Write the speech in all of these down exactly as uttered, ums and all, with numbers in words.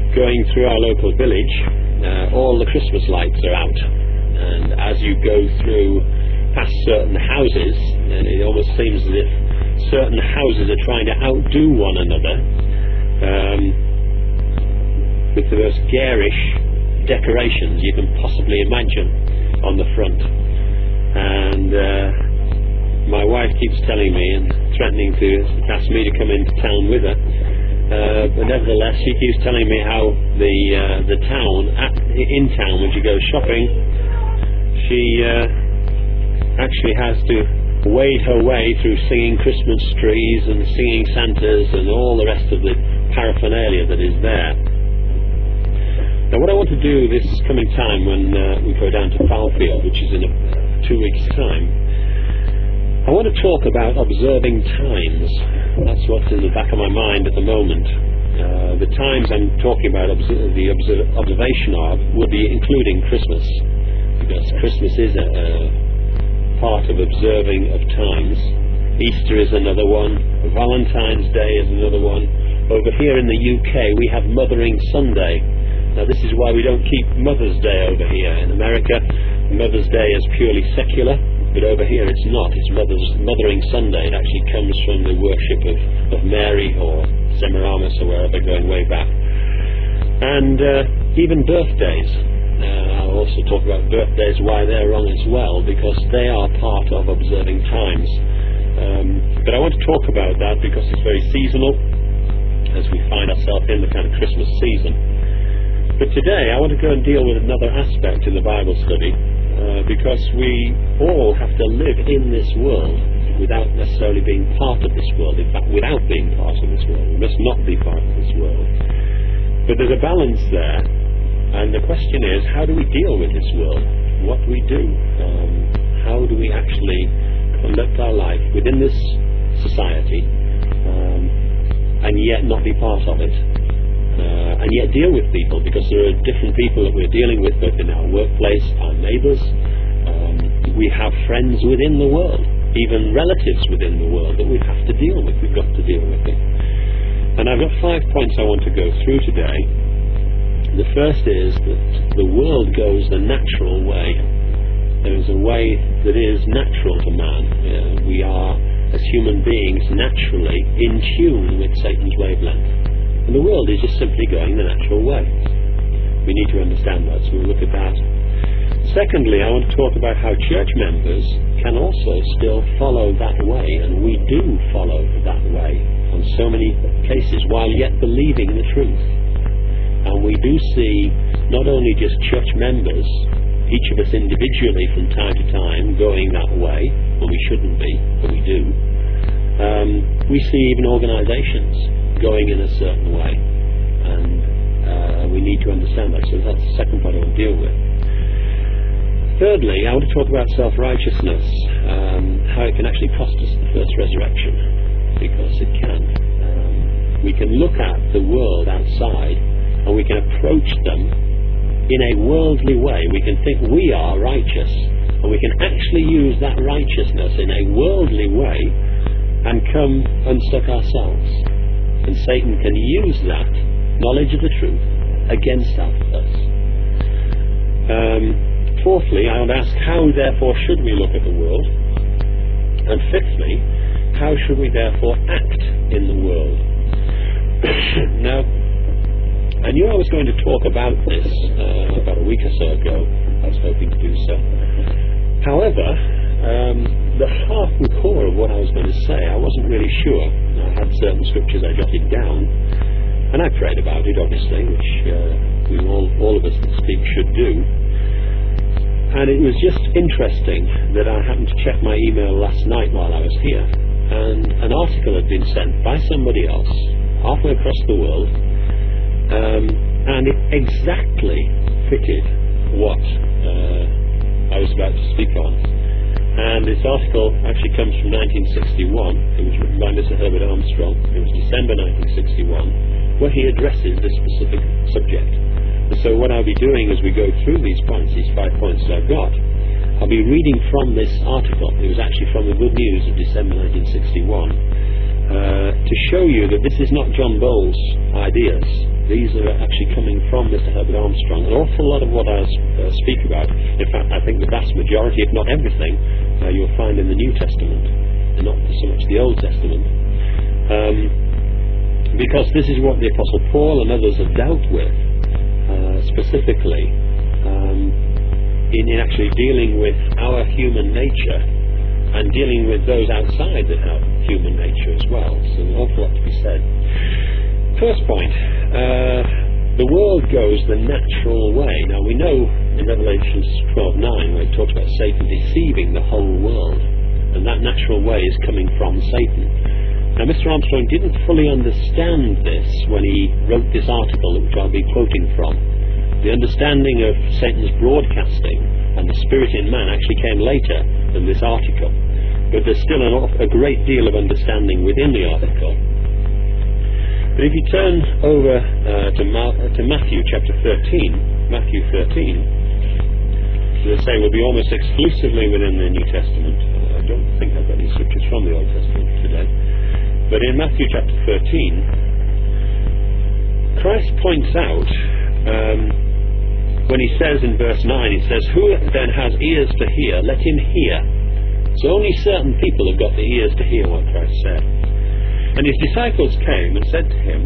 going through our local village, uh, all the Christmas lights are out, and as you go through past certain houses, and it almost seems as if certain houses are trying to outdo one another um, with the most garish decorations you can possibly imagine on the front. And uh, my wife keeps telling me and threatening to ask me to come into town with her, uh, but nevertheless she keeps telling me how the uh, the town at, in town, when she goes shopping, she uh, actually has to wade her way through singing Christmas trees and singing Santas and all the rest of the paraphernalia that is there. Now, what I want to do this coming time when uh, we go down to Fowlfield, which is in a, two weeks' time, I want to talk about observing times. That's what's in the back of my mind at the moment. Uh, the times I'm talking about, observe, the observe, observation of, will be including Christmas, because Christmas is a, a part of observing of times. Easter is another one. Valentine's Day is another one. Over here in the U K, we have Mothering Sunday. Now, this is why we don't keep Mother's Day over here. In America, Mother's Day is purely secular, but over here it's not. It's Mother's, Mothering Sunday. It actually comes from the worship of, of Mary or Semiramis or wherever, going way back. And uh, even birthdays. Uh, I'll also talk about birthdays, why they're wrong as well, because they are part of observing times. Um, but I want to talk about that because it's very seasonal, as we find ourselves in the kind of Christmas season. But today I want to go and deal with another aspect in the Bible study, uh, because we all have to live in this world without necessarily being part of this world. In fact, without being part of this world. We must not be part of this world. But there's a balance there, and the question is, how do we deal with this world? What do we do? Um, how do we actually conduct our life within this society, um, and yet not be part of it? Uh, and yet deal with people, because there are different people that we're dealing with, both in our workplace, our neighbours. Um, we have friends within the world, even relatives within the world that we have to deal with. We've got to deal with them. And I've got five points I want to go through today. The first is that the world goes the natural way. There is a way that is natural to man. Uh, we are, as human beings, naturally in tune with Satan's wavelength. And the world is just simply going the natural way. We need to understand that, so we'll look at that. Secondly, I want to talk about how church members can also still follow that way, and we do follow that way on so many cases, while yet believing the truth. And we do see not only just church members, each of us individually from time to time, going that way, when we shouldn't be, but we do. Um, we see even organisations going in a certain way, and uh, we need to understand that. So that's the second part I want to deal with. Thirdly, I want to talk about self-righteousness, um, how it can actually cost us the first resurrection, because it can. Um, we can look at the world outside, and we can approach them in a worldly way. We can think we are righteous, and we can actually use that righteousness in a worldly way and come unstuck ourselves. And Satan can use that knowledge of the truth against us. Um, fourthly, I want to ask, how therefore should we look at the world? And fifthly, how should we therefore act in the world? Now, I knew I was going to talk about this uh, about a week or so ago. I was hoping to do so. However, um, the heart and core of what I was going to say, I wasn't really sure. I had certain scriptures I jotted down, and I prayed about it, obviously, which uh, we all, all of us that speak should do. And it was just interesting that I happened to check my email last night while I was here, and an article had been sent by somebody else halfway across the world, um, and it exactly fitted what uh, I was about to speak on. And this article actually comes from nineteen sixty-one. It was written by Mister Herbert Armstrong. It was December nineteen sixty-one, where he addresses this specific subject. And so what I'll be doing as we go through these points, these five points that I've got, I'll be reading from this article. It was actually from the Good News of December nineteen sixty-one. uh, to show you that this is not John Bowles' ideas. These are actually coming from Mister Herbert Armstrong. An awful lot of what I uh, speak about, in fact I think the vast majority, if not everything, uh, you'll find in the New Testament, and not so much the Old Testament. Um, because this is what the Apostle Paul and others have dealt with, uh, specifically um, in, in actually dealing with our human nature and dealing with those outside that have human nature as well. So an awful lot to be said. First point, uh, the world goes the natural way. Now we know in Revelation twelve nine where it talks about Satan deceiving the whole world, and that natural way is coming from Satan. Now Mister Armstrong didn't fully understand this when he wrote this article, which I'll be quoting from. The understanding of Satan's broadcasting and the spirit in man actually came later than this article, but there's still an, a great deal of understanding within the article. But if you turn over uh, to, Ma- to Matthew chapter thirteen, Matthew thirteen, as I say, will be almost exclusively within the New Testament. Uh, I don't think I've got any scriptures from the Old Testament today. But in Matthew chapter thirteen, Christ points out, um, when he says in verse nine, he says, "Who then has ears to hear, let him hear." So only certain people have got the ears to hear what Christ said. And his disciples came and said to him,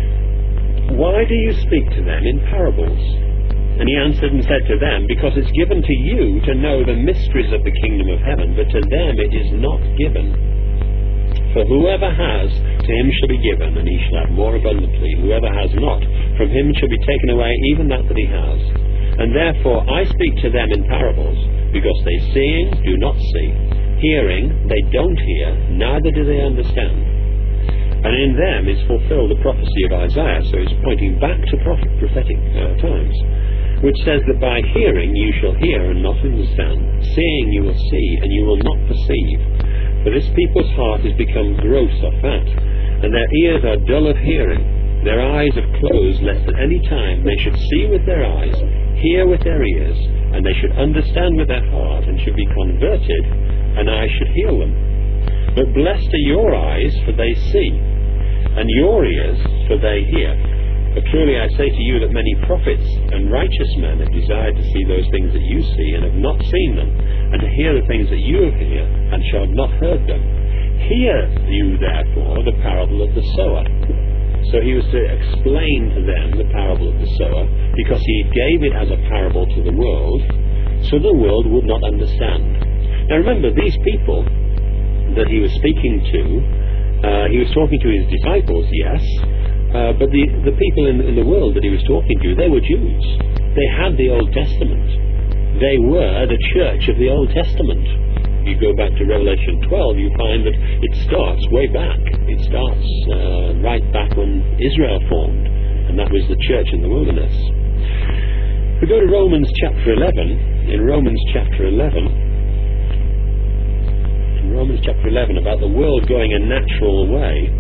"Why do you speak to them in parables?" And he answered and said to them, "Because it's given to you to know the mysteries of the kingdom of heaven, but to them it is not given. For whoever has, to him shall be given, and he shall have more abundantly. Whoever has not, from him shall be taken away even that that he has. And therefore I speak to them in parables, because they seeing do not see, hearing they don't hear, neither do they understand. And in them is fulfilled the prophecy of Isaiah." So he's pointing back to prophet, prophetic uh, times, which says that by hearing you shall hear and not understand, seeing you will see and you will not perceive. For this people's heart is become gross or fat, and their ears are dull of hearing. Their eyes have closed, lest at any time they should see with their eyes, hear with their ears, and they should understand with their heart, and should be converted, and I should heal them. But blessed are your eyes, for they see, and your ears, for they hear. But truly I say to you that many prophets and righteous men have desired to see those things that you see, and have not seen them, and to hear the things that you have heard, and shall have not heard them. Hear you therefore the parable of the sower. So he was to explain to them the parable of the sower, because he gave it as a parable to the world, so the world would not understand. Now remember, these people that he was speaking to, uh, he was talking to his disciples, yes, uh, but the, the people in, in the world that he was talking to, they were Jews. They had the Old Testament. They were the church of the Old Testament. You go back to Revelation twelve, you find that it starts way back. It starts uh, right back when Israel formed, and that was the church in the wilderness. We go to Romans chapter eleven. In Romans chapter eleven, in Romans chapter eleven, about the world going a natural way.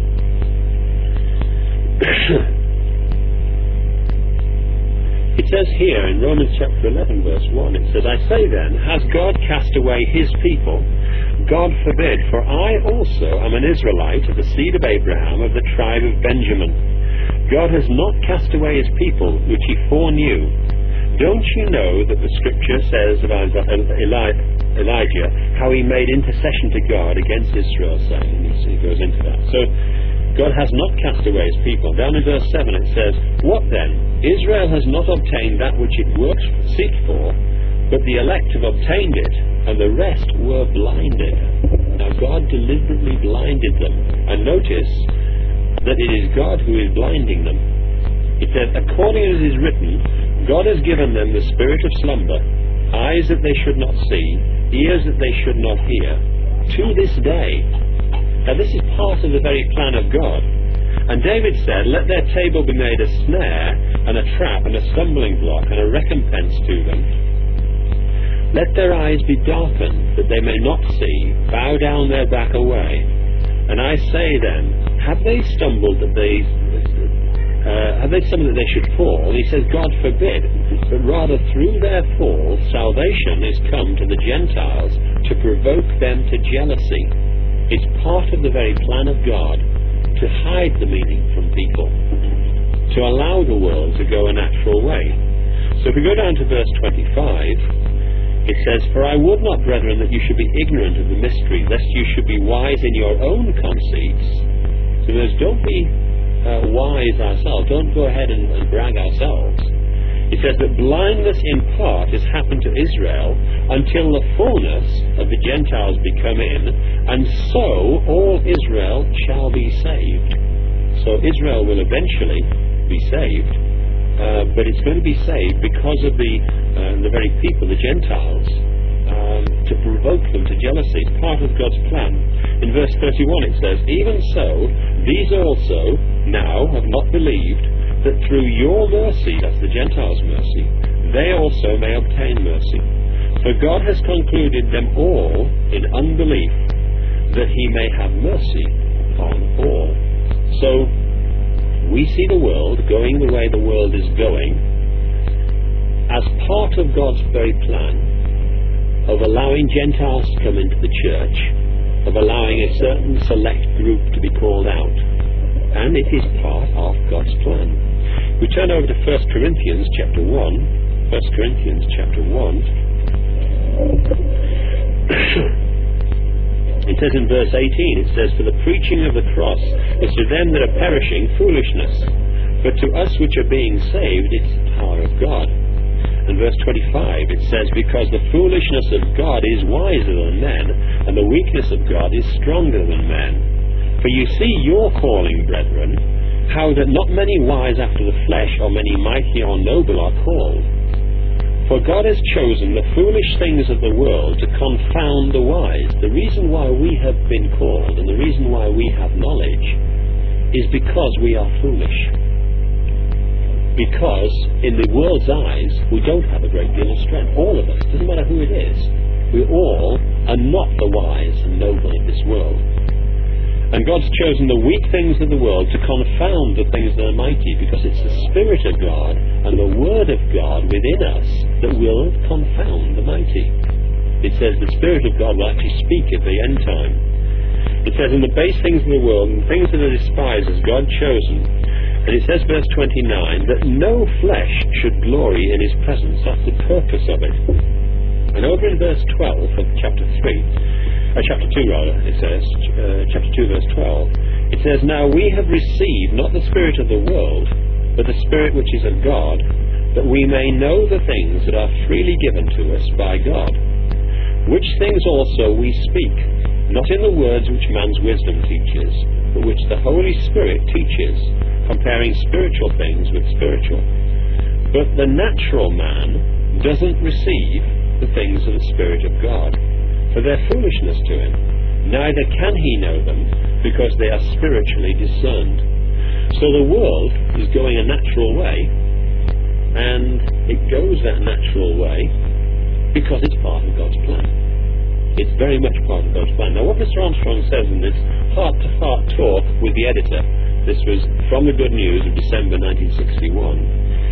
It says here in Romans chapter eleven verse one, it says, "I say then, has God cast away his people? God forbid, for I also am an Israelite of the seed of Abraham, of the tribe of Benjamin. God has not cast away his people, which he foreknew. Don't you know that the scripture says of Eli- Elijah, how he made intercession to God against Israel, saying," and he goes into that. So God has not cast away his people. Down in verse seven it says, "What then? Israel has not obtained that which it worked seek for, but the elect have obtained it, and the rest were blinded." Now God deliberately blinded them. And notice that it is God who is blinding them. It says, "According as it is written, God has given them the spirit of slumber, eyes that they should not see, ears that they should not hear, to this day." Now this is part of the very plan of God. And David said, "Let their table be made a snare, and a trap, and a stumbling block, and a recompense to them. Let their eyes be darkened, that they may not see, bow down their back away. And I say then, have they stumbled that they, uh, have they stumbled that they should fall?" He says, "God forbid, but rather through their fall, salvation is come to the Gentiles, to provoke them to jealousy." It's part of the very plan of God to hide the meaning from people, to allow the world to go a natural way. So if we go down to verse twenty-five, it says, "For I would not, brethren, that you should be ignorant of the mystery, lest you should be wise in your own conceits." So there's, don't be uh, wise ourselves. Don't go ahead and, and brag ourselves. It says that blindness in part has happened to Israel until the fullness of the Gentiles be come in, and so all Israel shall be saved. So Israel will eventually be saved, uh, but it's going to be saved because of the uh, the very people, the Gentiles, um, to provoke them to jealousy. It's part of God's plan. In verse thirty-one it says, "Even so, these also now have not believed, that through your mercy," that's the Gentiles' mercy, "they also may obtain mercy. For God has concluded them all in unbelief, that he may have mercy on all." So we see the world going the way the world is going as part of God's very plan of allowing Gentiles to come into the church, of allowing a certain select group to be called out. And it is part of God's plan. We turn over to First Corinthians chapter one. First Corinthians chapter one. It says in verse eighteen, it says, "For the preaching of the cross is to them that are perishing foolishness, but to us which are being saved it's the power of God." And verse twenty-five, it says, "Because the foolishness of God is wiser than men, and the weakness of God is stronger than men. For you see your calling, brethren, how that not many wise after the flesh, or many mighty or noble are called. For God has chosen the foolish things of the world to confound the wise." The reason why we have been called, and the reason why we have knowledge, is because we are foolish. Because in the world's eyes, we don't have a great deal of strength. All of us, doesn't matter who it is. We all are not the wise and noble of this world. And God's chosen the weak things of the world to confound the things that are mighty, because it's the Spirit of God and the Word of God within us that will confound the mighty. It says the Spirit of God will actually speak at the end time. It says, "In the base things of the world and things that are despised has God chosen." And it says, verse twenty-nine, "that no flesh should glory in his presence." That's the purpose of it. And over in verse twelve of chapter three, Uh, chapter two rather, it says, uh, chapter two verse twelve, it says, "Now we have received not the spirit of the world, but the Spirit which is of God, that we may know the things that are freely given to us by God. Which things also we speak, not in the words which man's wisdom teaches, but which the Holy Spirit teaches, comparing spiritual things with spiritual. But the natural man doesn't receive the things of the Spirit of God, for they're foolishness to him. Neither can he know them, because they are spiritually discerned." So the world is going a natural way, and it goes that natural way because it's part of God's plan. It's very much part of God's plan. Now what Mister Armstrong says in this heart-to-heart talk with the editor, this was from the Good News of December nineteen sixty-one,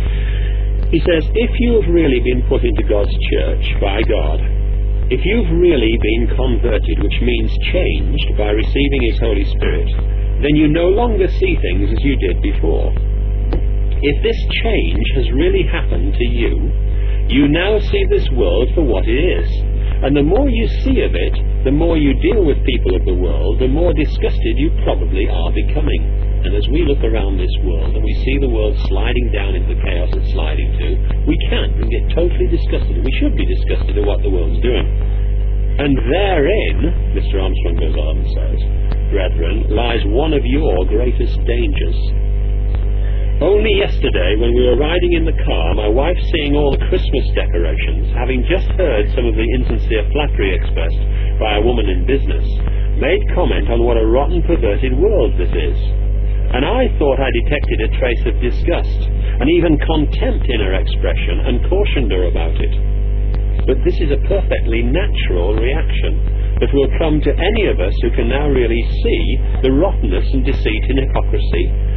he says, "If you have really been put into God's church by God, if you've really been converted, which means changed by receiving His Holy Spirit, then you no longer see things as you did before. If this change has really happened to you, you now see this world for what it is. And the more you see of it, the more you deal with people of the world, the more disgusted you probably are becoming. And as we look around this world and we see the world sliding down into the chaos it's sliding to, we can and get totally disgusted, and we should be disgusted at what the world's doing. And therein," Mister Armstrong goes on and says, "brethren, lies one of your greatest dangers. Only yesterday, when we were riding in the car, my wife, seeing all the Christmas decorations, having just heard some of the insincere flattery expressed by a woman in business, made comment on what a rotten, perverted world this is. And I thought I detected a trace of disgust, and even contempt in her expression, and cautioned her about it. But this is a perfectly natural reaction that will come to any of us who can now really see the rottenness and deceit and hypocrisy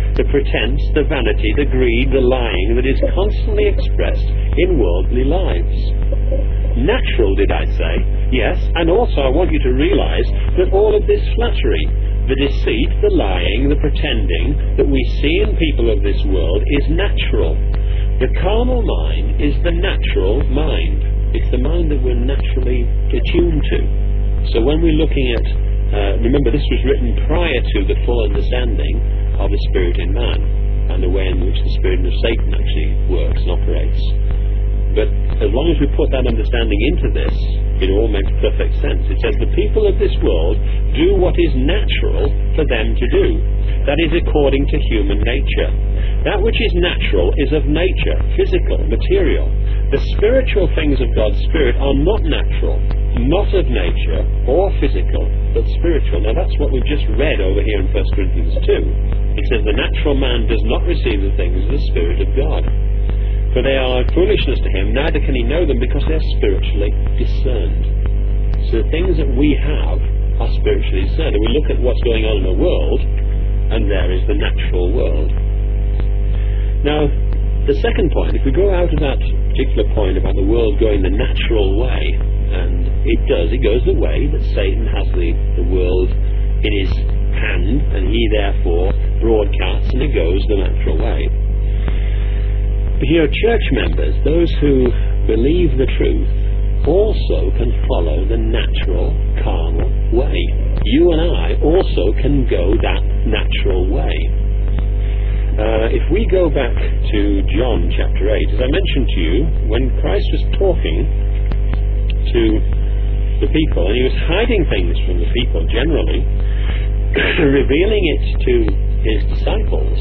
the pretense, the vanity, the greed, the lying that is constantly expressed in worldly lives. Natural, did I say? Yes, and also I want you to realize that all of this flattery, the deceit, the lying, the pretending that we see in people of this world is natural. The carnal mind is the natural mind. It's the mind that we're naturally attuned to. So when we're looking at, uh, remember this was written prior to the full understanding of the Spirit in man and the way in which the Spirit of Satan actually works and operates. But as long as we put that understanding into this, it all makes perfect sense. It says the people of this world do what is natural for them to do. That is according to human nature. That which is natural is of nature, physical, material. The spiritual things of God's Spirit are not natural, not of nature or physical, but spiritual. Now that's what we've just read over here in First Corinthians two. It says the natural man does not receive the things of the Spirit of God, for they are foolishness to him, neither can he know them because they are spiritually discerned. So the things that we have are spiritually discerned. And we look at what's going on in the world, and there is the natural world. Now, the second point, if we go out of that particular point about the world going the natural way, and it does, it goes the way that Satan has the, the world in his hand, and he therefore broadcasts, and it goes the natural way. But here, church members, those who believe the truth, also can follow the natural, carnal way. You and I also can go that natural way. Uh, if we go back to John chapter eight, as I mentioned to you, when Christ was talking to the people, and he was hiding things from the people generally, revealing it to his disciples,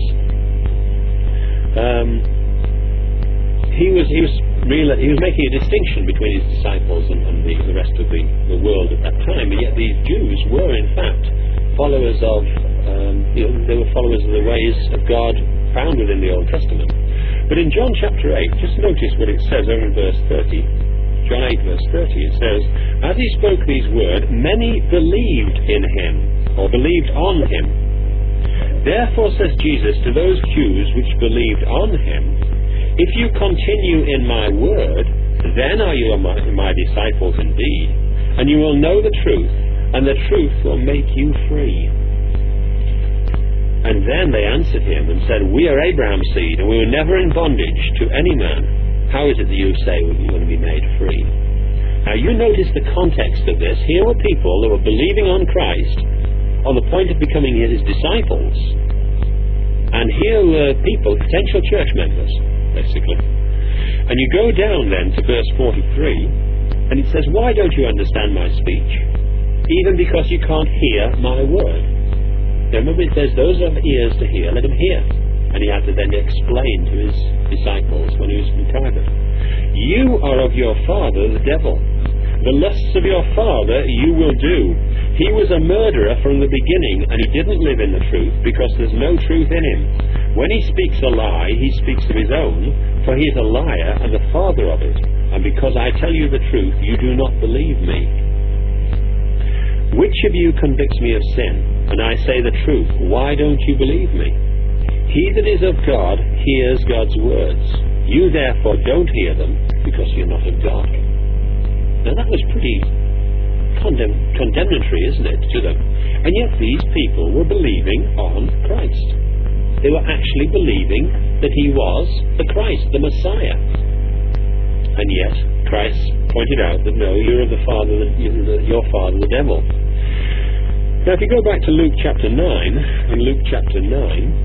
um, he was he was real, he was making a distinction between his disciples and, and the, the rest of the, the world at that time. And yet these Jews were in fact followers of um, you know, they were followers of the ways of God found within the Old Testament. But in John chapter eight, just notice what it says over in verse thirty. John eight verse thirty, it says, as he spoke these words, many believed in him, or believed on him. Therefore says Jesus to those Jews which believed on him, if you continue in my word, then are you my, my disciples indeed, and you will know the truth, and the truth will make you free. And then they answered him and said, we are Abraham's seed, and we were never in bondage to any man. How is it that you say we're going to be made free? Now you notice the context of this. Here were people who were believing on Christ on the point of becoming his disciples. And here were people, potential church members, basically. And you go down then to verse forty-three, and it says, why don't you understand my speech? Even because you can't hear my word. Now remember it says, those who have ears to hear, let them hear. And he had to then explain to his disciples when he was in private. You are of your father, the devil. The lusts of your father you will do. He was a murderer from the beginning, and he didn't live in the truth, because there's no truth in him. When he speaks a lie, he speaks of his own, for he is a liar and the father of it. And because I tell you the truth, you do not believe me. Which of you convicts me of sin? And I say the truth. Why don't you believe me? He that is of God hears God's words. You therefore don't hear them, because you're not of God. Now that was pretty condemn- condemnatory, isn't it, to them? And yet these people were believing on Christ. They were actually believing that he was the Christ, the Messiah. And yet Christ pointed out that no, you're of the father, your father, the devil. Now if you go back to Luke chapter nine, in Luke chapter nine,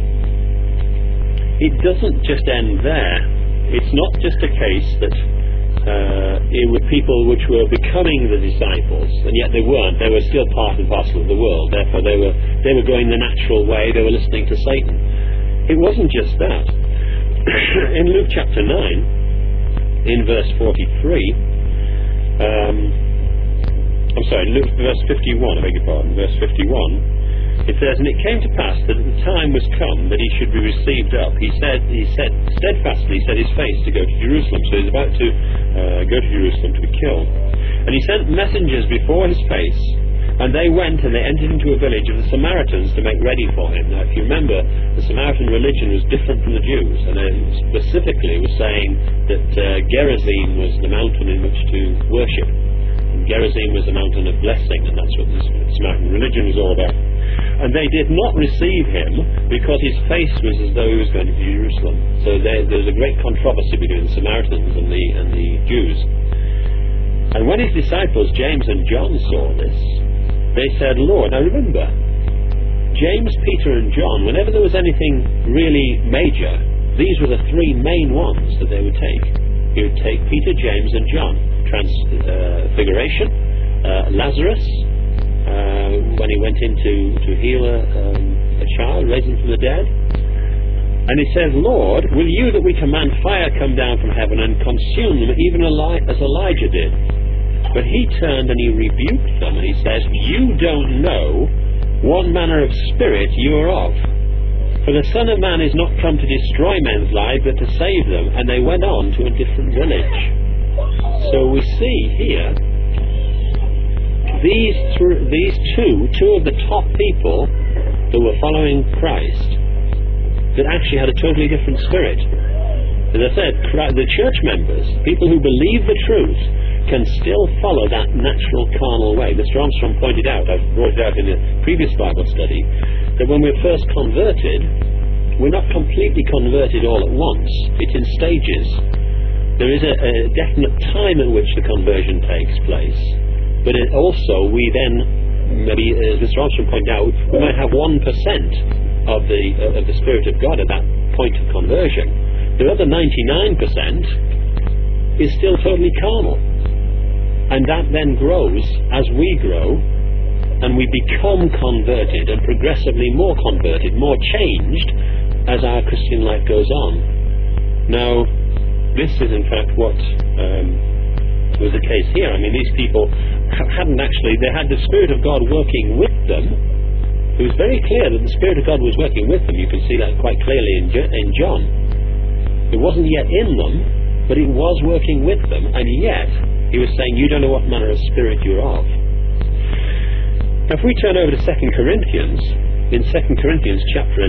it doesn't just end there. It's not just a case that uh, it were people which were becoming the disciples, and yet they weren't. They were still part and parcel of the world. Therefore, they were they were going the natural way. They were listening to Satan. It wasn't just that. In Luke chapter nine, in verse forty-three, um, I'm sorry, Luke verse fifty-one. I beg your pardon. Verse fifty-one. It says, and it came to pass that the time was come that he should be received up. He said, he said steadfastly set his face to go to Jerusalem. So he's about to uh, go to Jerusalem to be killed. And he sent messengers before his face, And they went and they entered into a village of the Samaritans to make ready for him. Now, if you remember, the Samaritan religion was different from the Jews, and it specifically was saying that uh, Gerizim was the mountain in which to worship. And Gerizim was the mountain of blessing, and that's what the Samaritan religion was all about. And they did not receive him because his face was as though he was going to Jerusalem. So there, there was a great controversy between the Samaritans and the, and the Jews. And when his disciples, James and John, saw this, they said, Lord, now remember, James, Peter and John, whenever there was anything really major, these were the three main ones that they would take. He would take Peter, James and John. Transfiguration, uh, Lazarus, uh, when he went in to, to heal a, um, a child, raise him from the dead. And he says, Lord, will you that we command fire come down from heaven and consume them even as Elijah did? But he turned and he rebuked them, and he says, you don't know what manner of spirit you are of. For the Son of Man is not come to destroy men's lives, but to save them. And they went on to a different village. So we see here, these, th- these two, two of the top people that were following Christ, that actually had a totally different spirit. As I said, the church members, people who believe the truth, can still follow that natural carnal way. Mister Armstrong pointed out, I've brought it out in a previous Bible study, that when we're first converted, we're not completely converted all at once. It's in stages. There is a, a definite time at which the conversion takes place. But it also, we then, maybe as Mister Armstrong pointed out, we might have one percent of the, uh, of the Spirit of God at that point of conversion. The other ninety-nine percent is still totally carnal. And that then grows as we grow and we become converted and progressively more converted, more changed as our Christian life goes on. Now, this is in fact what um, was the case here. I mean, these people hadn't actually, they had the Spirit of God working with them. It was very clear that the Spirit of God was working with them. You can see that quite clearly in, in John. It wasn't yet in them, but it was working with them, and yet he was saying, you don't know what manner of spirit you're of. Now, if we turn over to Second Corinthians, in Second Corinthians chapter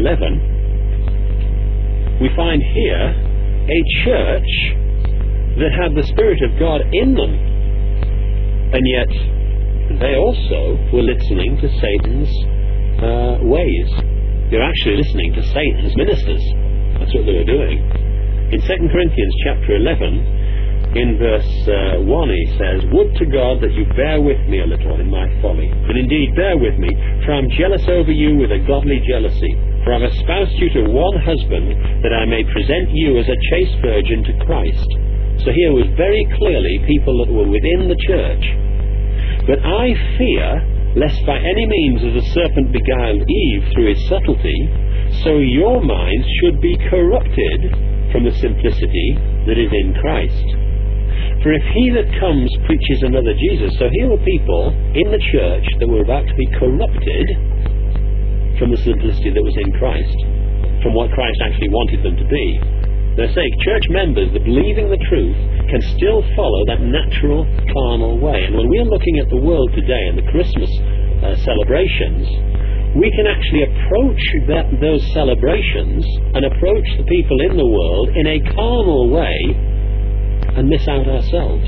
eleven, we find here a church that had the Spirit of God in them, and yet they also were listening to Satan's uh, ways. They were actually listening to Satan's ministers. That's what they were doing. In Second Corinthians chapter eleven, in verse uh, one, he says, would to God that you bear with me a little in my folly. And indeed, bear with me, for I am jealous over you with a godly jealousy. For I have espoused you to one husband, that I may present you as a chaste virgin to Christ. So here was very clearly people that were within the church. But I fear, lest by any means as the serpent beguiled Eve through his subtlety, so your minds should be corrupted from the simplicity that is in Christ. For if he that comes preaches another Jesus, so here were people in the church that were about to be corrupted from the simplicity that was in Christ, from what Christ actually wanted them to be. They're saying church members that believing the truth can still follow that natural carnal way. And when we're looking at the world today and the Christmas uh, celebrations, we can actually approach that, those celebrations and approach the people in the world in a carnal way and miss out ourselves.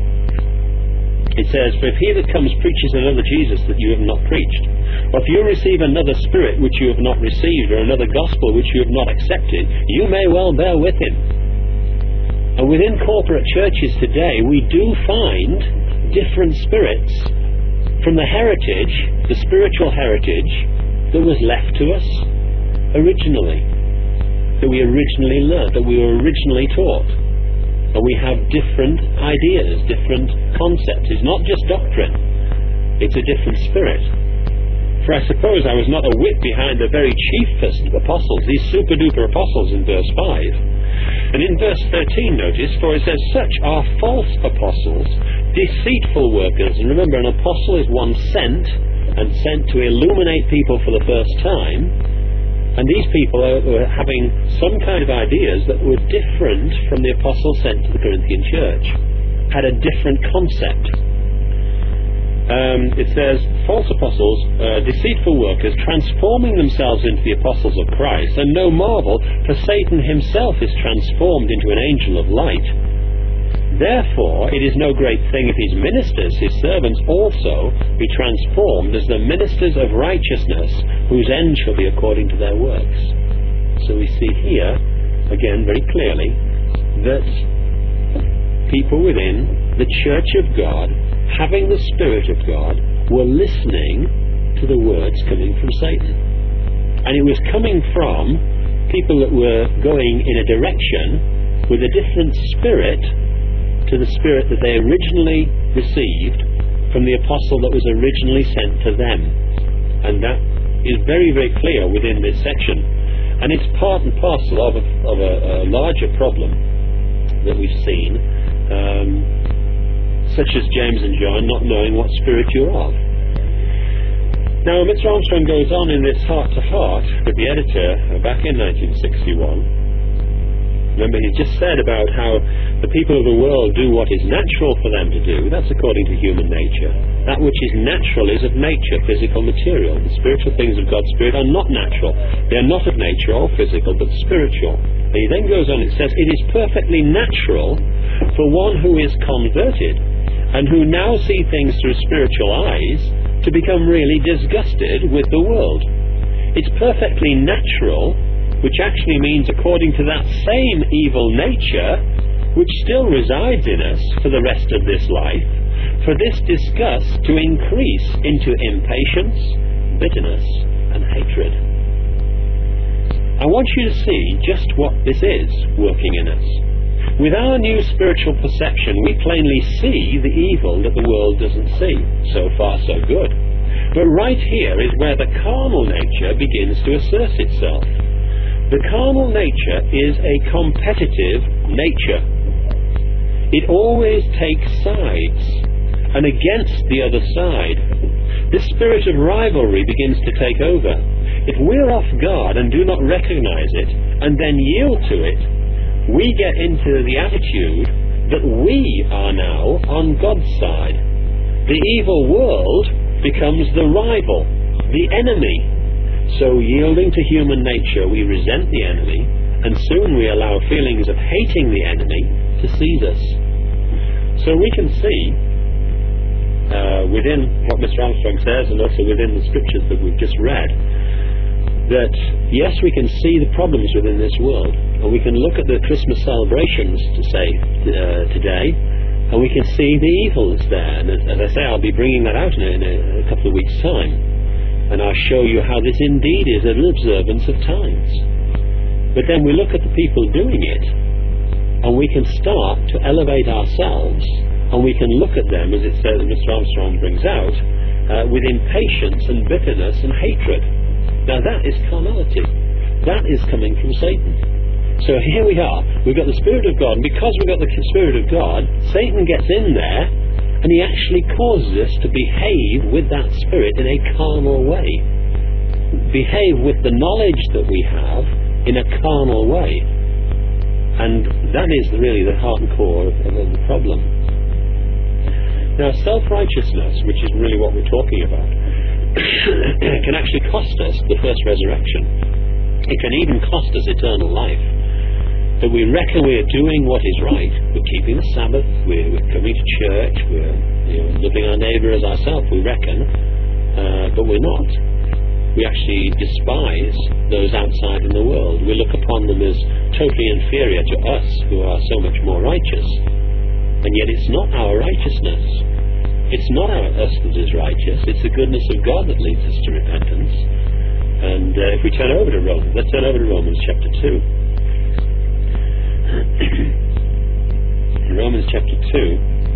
It says, for if he that comes preaches another Jesus that you have not preached, or if you receive another spirit which you have not received, or another gospel which you have not accepted, you may well bear with him. And within corporate churches today, we do find different spirits from the heritage, the spiritual heritage that was left to us originally, that we originally learned, that we were originally taught. And we have different ideas, different concepts. It's not just doctrine, it's a different spirit. For I suppose I was not a whit behind the very chiefest apostles, these super duper apostles in verse five. And in verse thirteen, notice, for it says, such are false apostles, deceitful workers. And remember, an apostle is one sent, and sent to illuminate people for the first time. And these people were having some kind of ideas that were different from the apostle sent to the Corinthian church, had a different concept. Um, it says, false apostles, uh, deceitful workers, transforming themselves into the apostles of Christ. And no marvel, for Satan himself is transformed into an angel of light. Therefore, it is no great thing if his ministers, his servants, also be transformed as the ministers of righteousness, whose end shall be according to their works. So we see here, again very clearly, that people within the Church of God, having the Spirit of God, were listening to the words coming from Satan. And it was coming from people that were going in a direction with a different spirit to the spirit that they originally received from the apostle that was originally sent to them. And that is very, very clear within this section. And it's part and parcel of a, of a, a larger problem that we've seen, um, such as James and John not knowing what spirit you're of. Now, Mister Armstrong goes on in this heart-to-heart with the editor back in nineteen sixty-one. Remember, he just said about how the people of the world do what is natural for them to do. That's according to human nature. That which is natural is of nature, physical, material. The spiritual things of God's Spirit are not natural. They are not of nature or physical, but spiritual. And he then goes on, it says, it is perfectly natural for one who is converted and who now see things through spiritual eyes to become really disgusted with the world. It's perfectly natural, which actually means according to that same evil nature which still resides in us for the rest of this life, for this disgust to increase into impatience, bitterness, and hatred. I want you to see just what this is working in us. With our new spiritual perception, we plainly see the evil that the world doesn't see. So far, so good. But right here is where the carnal nature begins to assert itself. The carnal nature is a competitive nature. It always takes sides and against the other side. This spirit of rivalry begins to take over. If we're off guard and do not recognize it and then yield to it, we get into the attitude that we are now on God's side. The evil world becomes the rival, the enemy. So yielding to human nature, we resent the enemy, and soon we allow feelings of hating the enemy to seize us. So we can see uh, within what Mister Armstrong says, and also within the scriptures that we've just read, that yes, we can see the problems within this world, and we can look at the Christmas celebrations to say uh, today, and we can see the evil that's there. And as, as I say, I'll be bringing that out in a, in a couple of weeks' time, and I'll show you how this indeed is an observance of times. But then we look at the people doing it, and we can start to elevate ourselves, and we can look at them, as it says, Mister Armstrong brings out, uh, with impatience and bitterness and hatred. Now that is carnality. That is coming from Satan. So here we are. We've got the Spirit of God, and because we've got the Spirit of God, Satan gets in there, and he actually causes us to behave with that Spirit in a carnal way. Behave with the knowledge that we have in a carnal way. And that is really the heart and core of, of the problem. Now, self-righteousness, which is really what we're talking about, can actually cost us the first resurrection. It can even cost us eternal life. That we reckon we're doing what is right, we're keeping the Sabbath, we're, we're coming to church, we're you know, loving our neighbour as ourselves, we reckon, uh, but we're not. We actually despise those outside in the world. We look upon them as totally inferior to us, who are so much more righteous. And yet it's not our righteousness. It's not our, us that is righteous. It's the goodness of God that leads us to repentance. And uh, if we turn over to Romans, let's turn over to Romans chapter two. In Romans chapter two,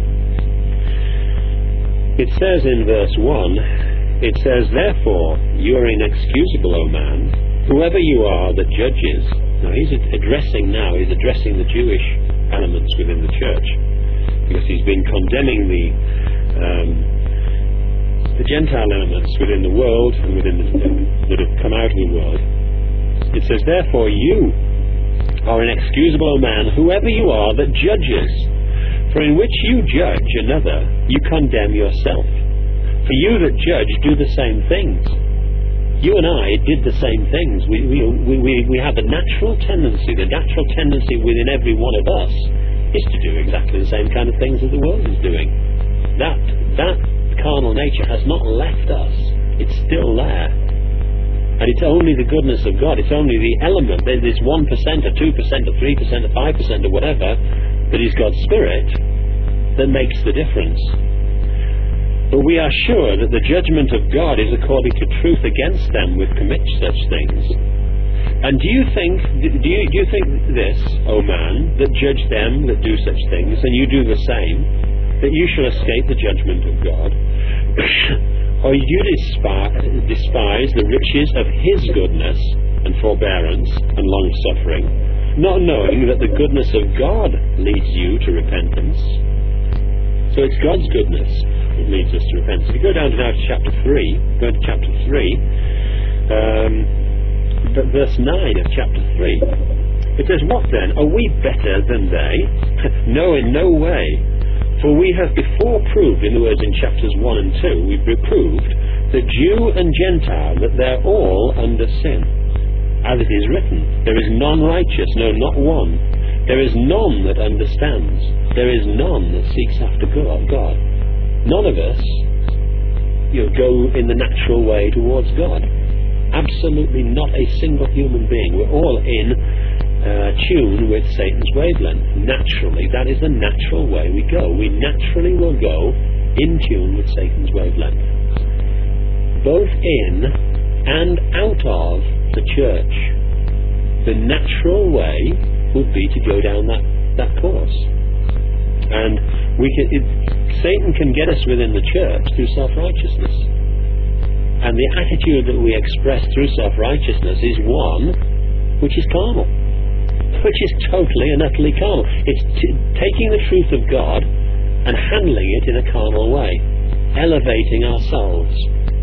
it says in verse one, it says, therefore, you are inexcusable, O man, whoever you are that judges. Now he's addressing now, he's addressing the Jewish elements within the church, because he's been condemning the Um, the Gentile elements within the world and within the, that have come out of the world. It says, therefore you are an excusable man, whoever you are that judges. For in which you judge another, you condemn yourself. For you that judge do the same things. You and I did the same things. We, we, we, we, we have the natural tendency, the natural tendency within every one of us is to do exactly the same kind of things that the world is doing. That, that carnal nature has not left us. It's still there. And it's only the goodness of God, it's only the element, there's this one percent or two percent or three percent or five percent or whatever, that is God's Spirit, that makes the difference. But we are sure that the judgment of God is according to truth against them which commit such things. And do you think, do you, do you think this, O man, that judge them that do such things, and you do the same, that you shall escape the judgment of God? Or you despise, despise the riches of His goodness and forbearance and long-suffering, not knowing that the goodness of God leads you to repentance? So it's God's goodness that leads us to repentance. If you go down to now to chapter three, go to chapter three, um, verse nine of chapter three, it says, "What then? Are we better than they? No, in no way. For we have before proved," in the words in chapters one and two, we've proved that Jew and Gentile, that they're all under sin. As it is written, there is none righteous, no, not one. There is none that understands. There is none that seeks after God. None of us, you know, go in the natural way towards God. Absolutely not a single human being. We're all in uh, tune with Satan's wavelength. Naturally, that is the natural way we go. We naturally will go in tune with Satan's wavelength. Both in and out of the church. The natural way would be to go down that, that course. And we can, it, Satan can get us within the church through self-righteousness. And the attitude that we express through self-righteousness is one which is carnal, which is totally and utterly carnal. It's t- taking the truth of God and handling it in a carnal way, elevating ourselves.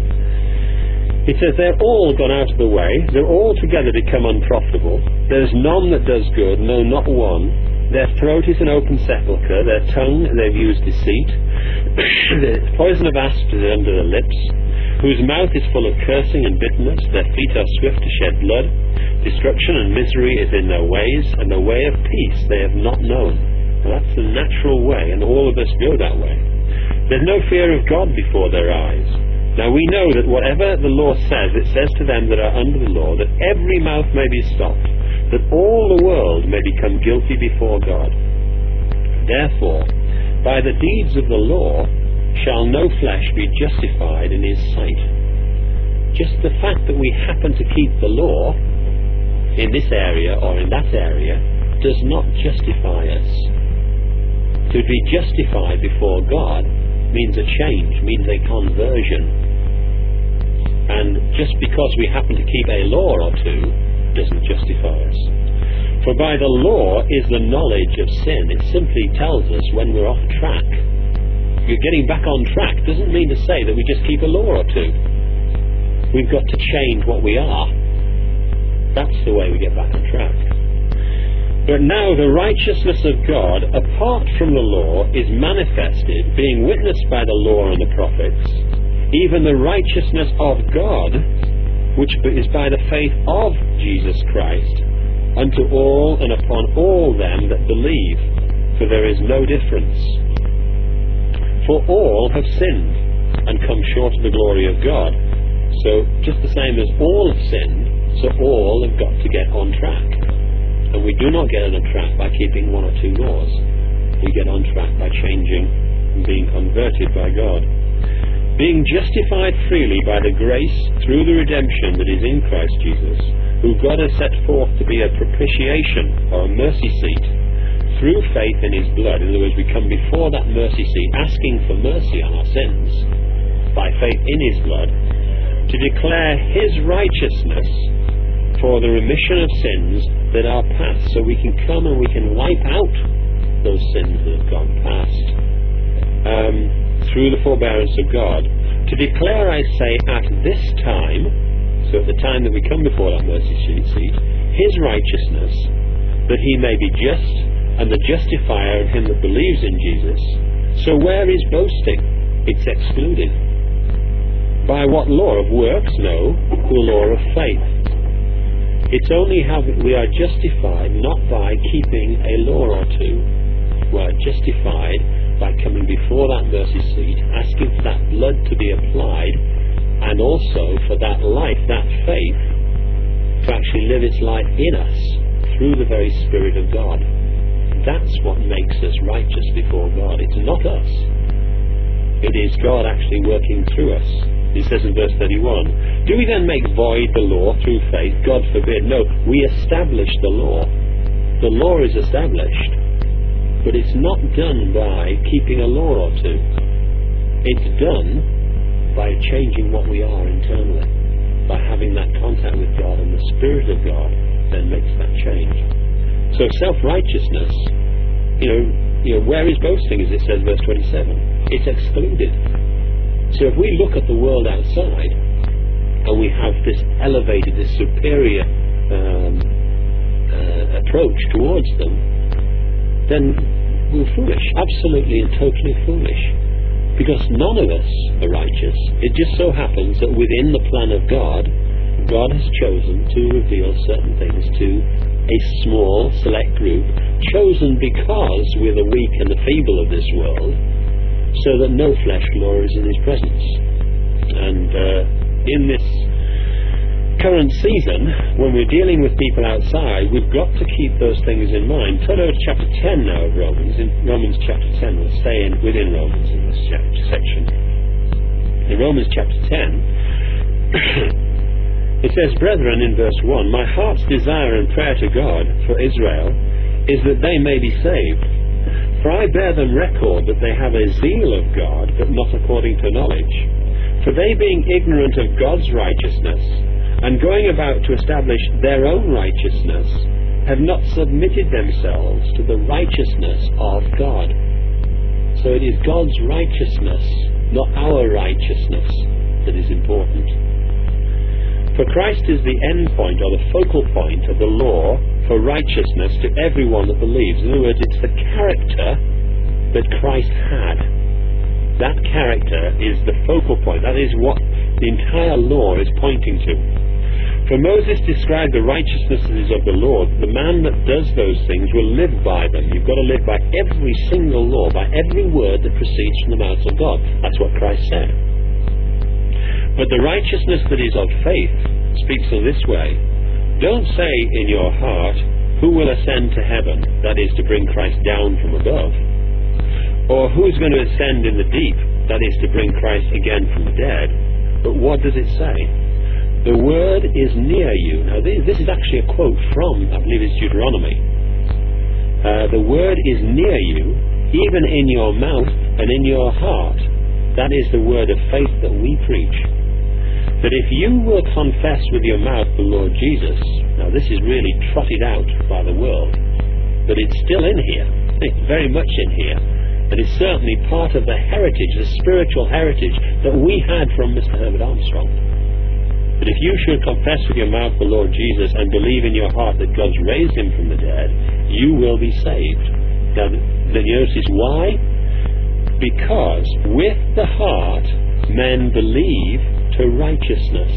It says they're all gone out of the way, they're all together become unprofitable, there's none that does good, no, not one. Their throat is an open sepulchre, their tongue they've used deceit, the poison of asps is under their lips, whose mouth is full of cursing and bitterness, their feet are swift to shed blood, destruction and misery is in their ways, and the way of peace they have not known. Well, that's the natural way, and all of us go that way. There's no fear of God before their eyes. Now we know that whatever the law says, it says to them that are under the law, that every mouth may be stopped, that all the world may become guilty before God. Therefore, by the deeds of the law shall no flesh be justified in his sight. Just the fact that we happen to keep the law in this area or in that area does not justify us. To be justified before God means a change, means a conversion. And just because we happen to keep a law or two doesn't justify us. For by the law is the knowledge of sin. It simply tells us when we're off track. You're getting back on track doesn't mean to say that we just keep a law or two. We've got to change what we are. That's the way we get back on track. But now the righteousness of God, apart from the law, is manifested, being witnessed by the law and the prophets, even the righteousness of God, which is by the faith of Jesus Christ, unto all and upon all them that believe, for there is no difference. For all have sinned and come short of the glory of God. So just the same as all have sinned, so all have got to get on track. And we do not get on track by keeping one or two laws. We get on track by changing and being converted by God. Being justified freely by the grace through the redemption that is in Christ Jesus, who God has set forth to be a propitiation or a mercy seat, through faith in his blood. In other words, we come before that mercy seat asking for mercy on our sins by faith in his blood, to declare his righteousness for the remission of sins that are past, so we can come and we can wipe out those sins that have gone past um, through the forbearance of God, to declare, I say, at this time, so at the time that we come before that mercy seat, his righteousness, that he may be just and the justifier of him that believes in Jesus. So where is boasting? It's excluded. By what law? Of works? No, the law of faith. It's only how we are justified not by keeping a law or two. We are justified by coming before that mercy seat, asking for that blood to be applied, and also for that life, that faith, to actually live its life in us through the very Spirit of God. That's what makes us righteous before God. It's not us. It is God actually working through us. He says in verse thirty-one, do we then make void the law through faith? God forbid. No, we establish the law. The law is established, but it's not done by keeping a law or two. It's done by changing what we are internally, by having that contact with God, and the Spirit of God then makes that change. So self-righteousness, you know, you know, where is boasting, as it says, verse twenty-seven? It's excluded. So if we look at the world outside, and we have this elevated, this superior um, uh, approach towards them, then we're foolish, absolutely and totally foolish. Because none of us are righteous. It just so happens that within the plan of God, God has chosen to reveal certain things to a small, select group, chosen because we're the weak and the feeble of this world, so that no flesh glories in his presence. And uh, in this current season, when we're dealing with people outside, we've got to keep those things in mind. Turn over to chapter ten now of Romans. In Romans chapter ten, we'll stay in, within Romans in this chapter section. In Romans chapter ten, it says, brethren, in verse one, my heart's desire and prayer to God for Israel is that they may be saved. For I bear them record that they have a zeal of God, but not according to knowledge. For they, being ignorant of God's righteousness, and going about to establish their own righteousness, have not submitted themselves to the righteousness of God. So it is God's righteousness, not our righteousness, that is important. For Christ is the end point, or the focal point of the law for righteousness to everyone that believes. In other words, it's the character that Christ had. That character is the focal point. That is what the entire law is pointing to. For Moses described the righteousnesses of the Lord. The man that does those things will live by them. You've got to live by every single law, by every word that proceeds from the mouth of God. That's what Christ said. But the righteousness that is of faith speaks in this way. Don't say in your heart, who will ascend to heaven? That is, to bring Christ down from above. Or who's going to ascend in the deep? That is, to bring Christ again from the dead. But what does it say? The word is near you. Now this is actually a quote from, I believe it's Deuteronomy. Uh, the word is near you, even in your mouth and in your heart. That is the word of faith that we preach. That if you will confess with your mouth the Lord Jesus, now this is really trotted out by the world, but it's still in here. It's very much in here. And it's certainly part of the heritage, the spiritual heritage that we had from Mister Herbert Armstrong. That if you should confess with your mouth the Lord Jesus and believe in your heart that God's raised him from the dead, you will be saved. Now, then you notice why? Because with the heart men believe to righteousness.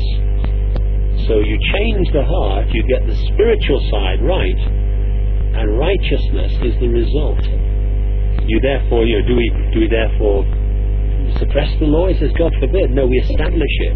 So you change the heart, you get the spiritual side right, and righteousness is the result. You therefore, you know, do we do we therefore suppress the law? It says, God forbid. No, we establish it.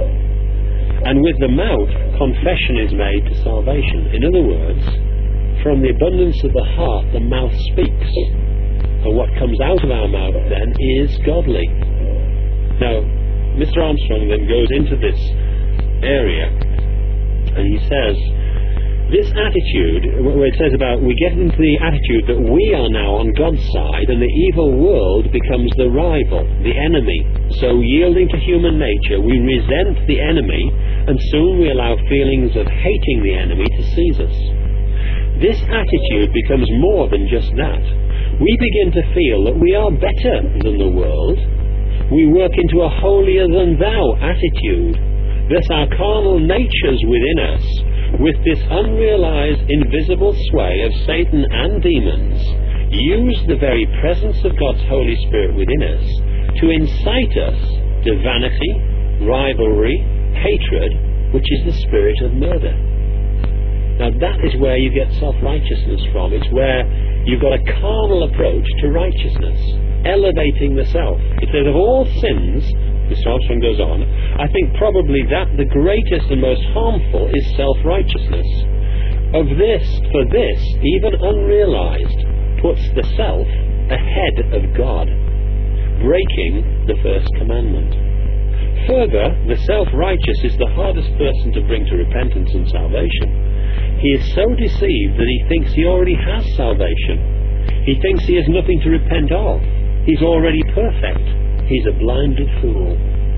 And with the mouth, confession is made to salvation. In other words, from the abundance of the heart, the mouth speaks. And what comes out of our mouth then is godly. Now, Mister Armstrong then goes into this area and he says, this attitude, where it says about, we get into the attitude that we are now on God's side and the evil world becomes the rival, the enemy. So yielding to human nature, we resent the enemy and soon we allow feelings of hating the enemy to seize us. This attitude becomes more than just that. We begin to feel that we are better than the world. We work into a holier-than-thou attitude. Thus our carnal natures within us, with this unrealized, invisible sway of Satan and demons, use the very presence of God's Holy Spirit within us to incite us to vanity, rivalry, hatred, which is the spirit of murder. Now that is where you get self-righteousness from. It's where you've got a carnal approach to righteousness, elevating the self. It says of all sins, Mister Armstrong goes on, I think probably that the greatest and most harmful is self-righteousness. Of this, for this, even unrealized, puts the self ahead of God, breaking the first commandment. Further, the self-righteous is the hardest person to bring to repentance and salvation. He is so deceived that he thinks he already has salvation. He thinks he has nothing to repent of. He's already perfect. He's a blinded fool.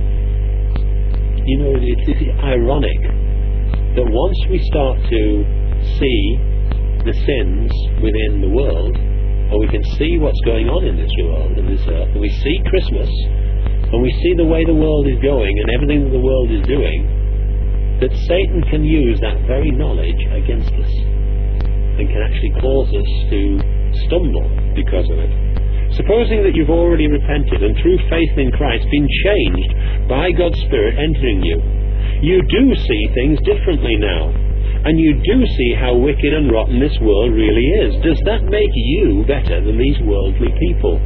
You know, it's, it's ironic that once we start to see the sins within the world, and we can see what's going on in this world, in this earth, and we see Christmas, and we see the way the world is going and everything that the world is doing, that Satan can use that very knowledge against us and can actually cause us to stumble because of it. Supposing that you've already repented and through faith in Christ been changed by God's Spirit entering you, you do see things differently now, and you do see how wicked and rotten this world really is. Does that make you better than these worldly people?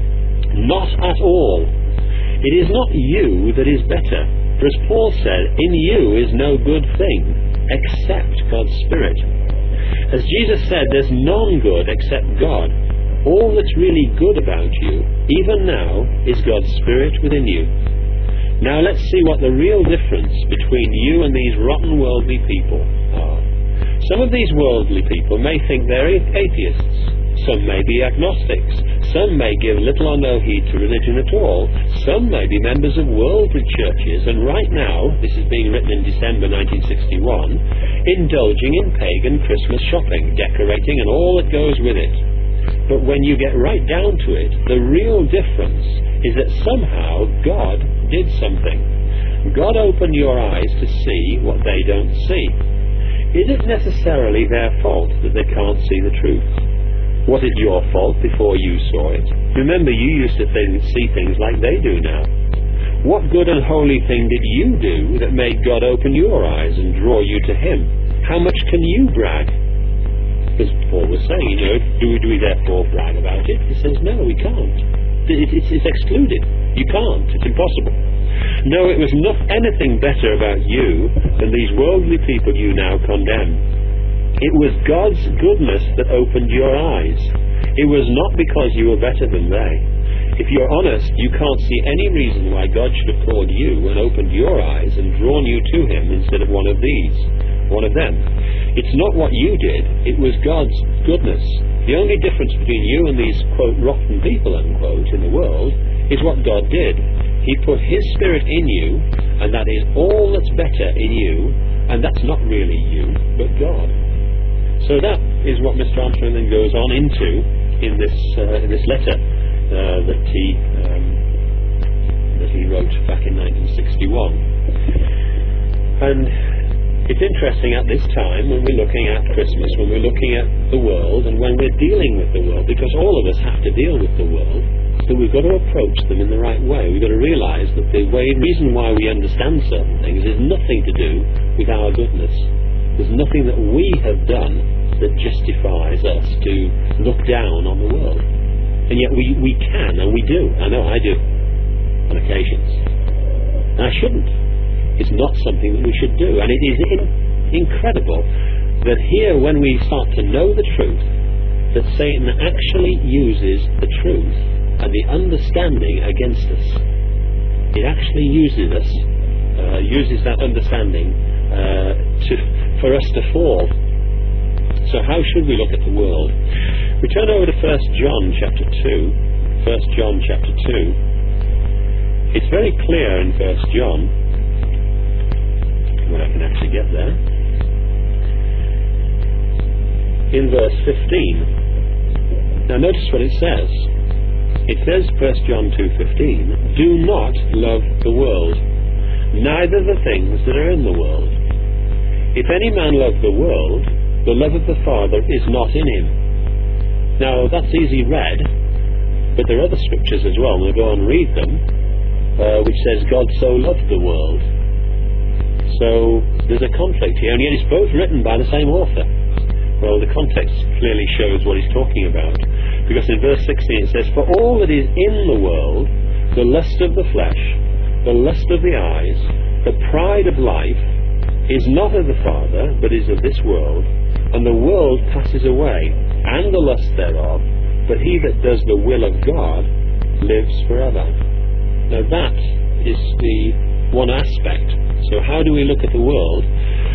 Not at all. It is not you that is better. For as Paul said, in you is no good thing, except God's Spirit. As Jesus said, there's none good except God. All that's really good about you, even now, is God's Spirit within you. Now let's see what the real difference between you and these rotten worldly people are. Some of these worldly people may think they're atheists. Some may be agnostics. Some may give little or no heed to religion at all. Some may be members of worldly churches, and right now, this is being written in December nineteen sixty-one, indulging in pagan Christmas shopping, decorating and all that goes with it. But when you get right down to it, the real difference is that somehow God did something. God opened your eyes to see what they don't see. Is it necessarily their fault that they can't see the truth? Was it your fault before you saw it? Remember, you used to think, see things like they do now. What good and holy thing did you do that made God open your eyes and draw you to Him? How much can you brag? Because Paul was saying, you know, do we, do we therefore brag about it? He says, no, we can't. It, it, it's excluded. You can't. It's impossible. No, it was not anything better about you than these worldly people you now condemn. It was God's goodness that opened your eyes. It was not because you were better than they. If you're honest, you can't see any reason why God should have called you and opened your eyes and drawn you to Him instead of one of these, one of them. It's not what you did, it was God's goodness. The only difference between you and these, quote, rotten people, unquote, in the world, is what God did. He put His Spirit in you, and that is all that's better in you, and that's not really you, but God. So that is what Mister Armstrong then goes on into in this uh, in this letter uh, that he um, that he wrote back in nineteen sixty-one. And it's interesting at this time when we're looking at Christmas, when we're looking at the world, and when we're dealing with the world, because all of us have to deal with the world, so we've got to approach them in the right way. We've got to realise that the way, reason why we understand certain things is nothing to do with our goodness. There's nothing that we have done that justifies us to look down on the world. And yet we, we can, and we do. I know I do, on occasions. And I shouldn't. It's not something that we should do. And it is in, incredible that here, when we start to know the truth, that Satan actually uses the truth and the understanding against us. It actually uses us, uh, uses that understanding uh, to, for us to fall. So how should we look at the world? We turn over to First John chapter two. First John chapter two. It's very clear in First John, when I can actually get there, in verse fifteen. Now notice what it says. It says, First John two fifteen, do not love the world, neither the things that are in the world. If any man love the world, the love of the Father is not in him. Now, that's easy read, but there are other scriptures as well, and we'll go and read them. uh, which says God so loved the world. So there's a conflict here, and yet it's both written by the same author. Well, the context clearly shows what he's talking about, because in verse sixteen it says, "For all that is in the world, the lust of the flesh, the lust of the eyes, the pride of life, is not of the Father, but is of this world. And the world passes away, and the lust thereof, but he that does the will of God lives forever." Now that is the one aspect. So how do we look at the world?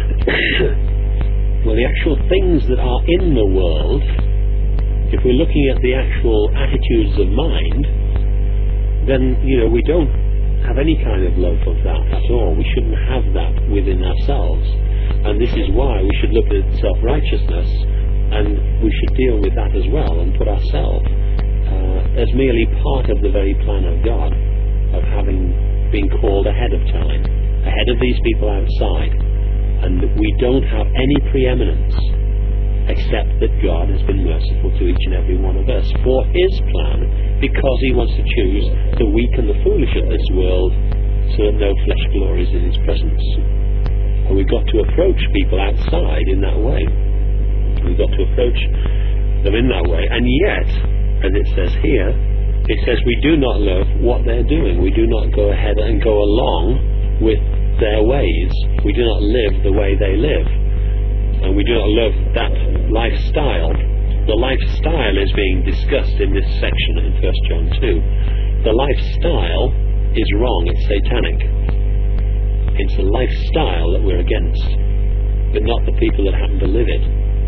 Well, the actual things that are in the world, if we're looking at the actual attitudes of mind, then, you know, we don't have any kind of love of that at all. We shouldn't have that within ourselves. And this is why we should look at self-righteousness, and we should deal with that as well, and put ourselves uh, as merely part of the very plan of God, of having been called ahead of time, ahead of these people outside. And we don't have any preeminence except that God has been merciful to each and every one of us for his plan, because he wants to choose the weak and the foolish of this world, so that no flesh glories in his presence. And we've got to approach people outside in that way. We've got to approach them in that way. And yet, as it says here, it says we do not love what they're doing. We do not go ahead and go along with their ways. We do not live the way they live. And we do not love that lifestyle. The lifestyle is being discussed in this section in First John two. The lifestyle is wrong. It's satanic. It's the lifestyle that we're against, but not the people that happen to live it.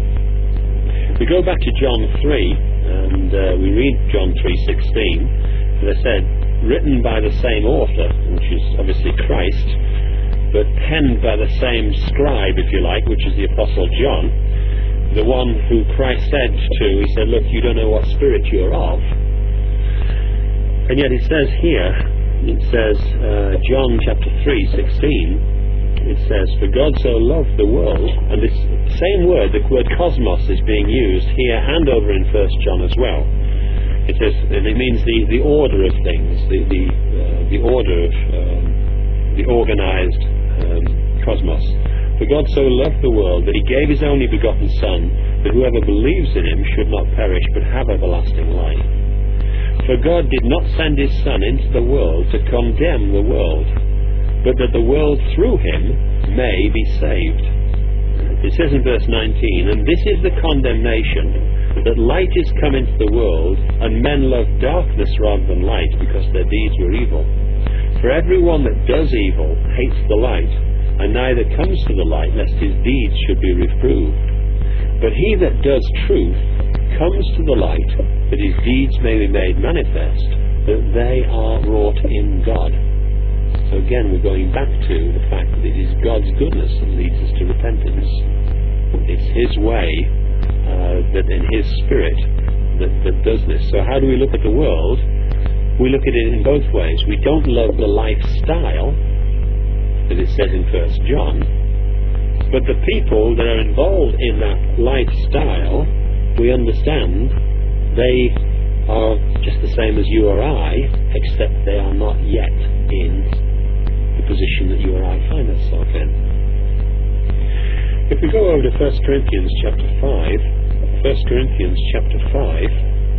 We go back to John three, and uh, we read John three sixteen. As I said, written by the same author, which is obviously Christ, but penned by the same scribe, if you like, which is the Apostle John, the one who Christ said to, he said, "Look, you don't know what spirit you're of." And yet it says here, it says, uh, John chapter three sixteen, it says, "For God so loved the world," and this same word, the word cosmos, is being used here and over in First John as well. It says, and it means the, the order of things, the the, uh, the order of um, the organised um, cosmos. "For God so loved the world that he gave his only begotten Son, that whoever believes in him should not perish but have everlasting life. For God did not send his Son into the world to condemn the world, but that the world through him may be saved." It says in verse nineteen, "And this is the condemnation, that light is come into the world, and men love darkness rather than light, because their deeds were evil. For everyone that does evil hates the light, and neither comes to the light, lest his deeds should be reproved. But he that does truth comes to the light, that his deeds may be made manifest, that they are wrought in God." So again, we're going back to the fact that it is God's goodness that leads us to repentance. It's his way, uh, that in his spirit, that, that does this. So how do we look at the world? We look at it in both ways. We don't love the lifestyle, as it says in First John, but the people that are involved in that lifestyle, we understand they are just the same as you or I, except they are not yet in the position that you or I find ourselves in. If we go over to First Corinthians chapter five, First Corinthians chapter five,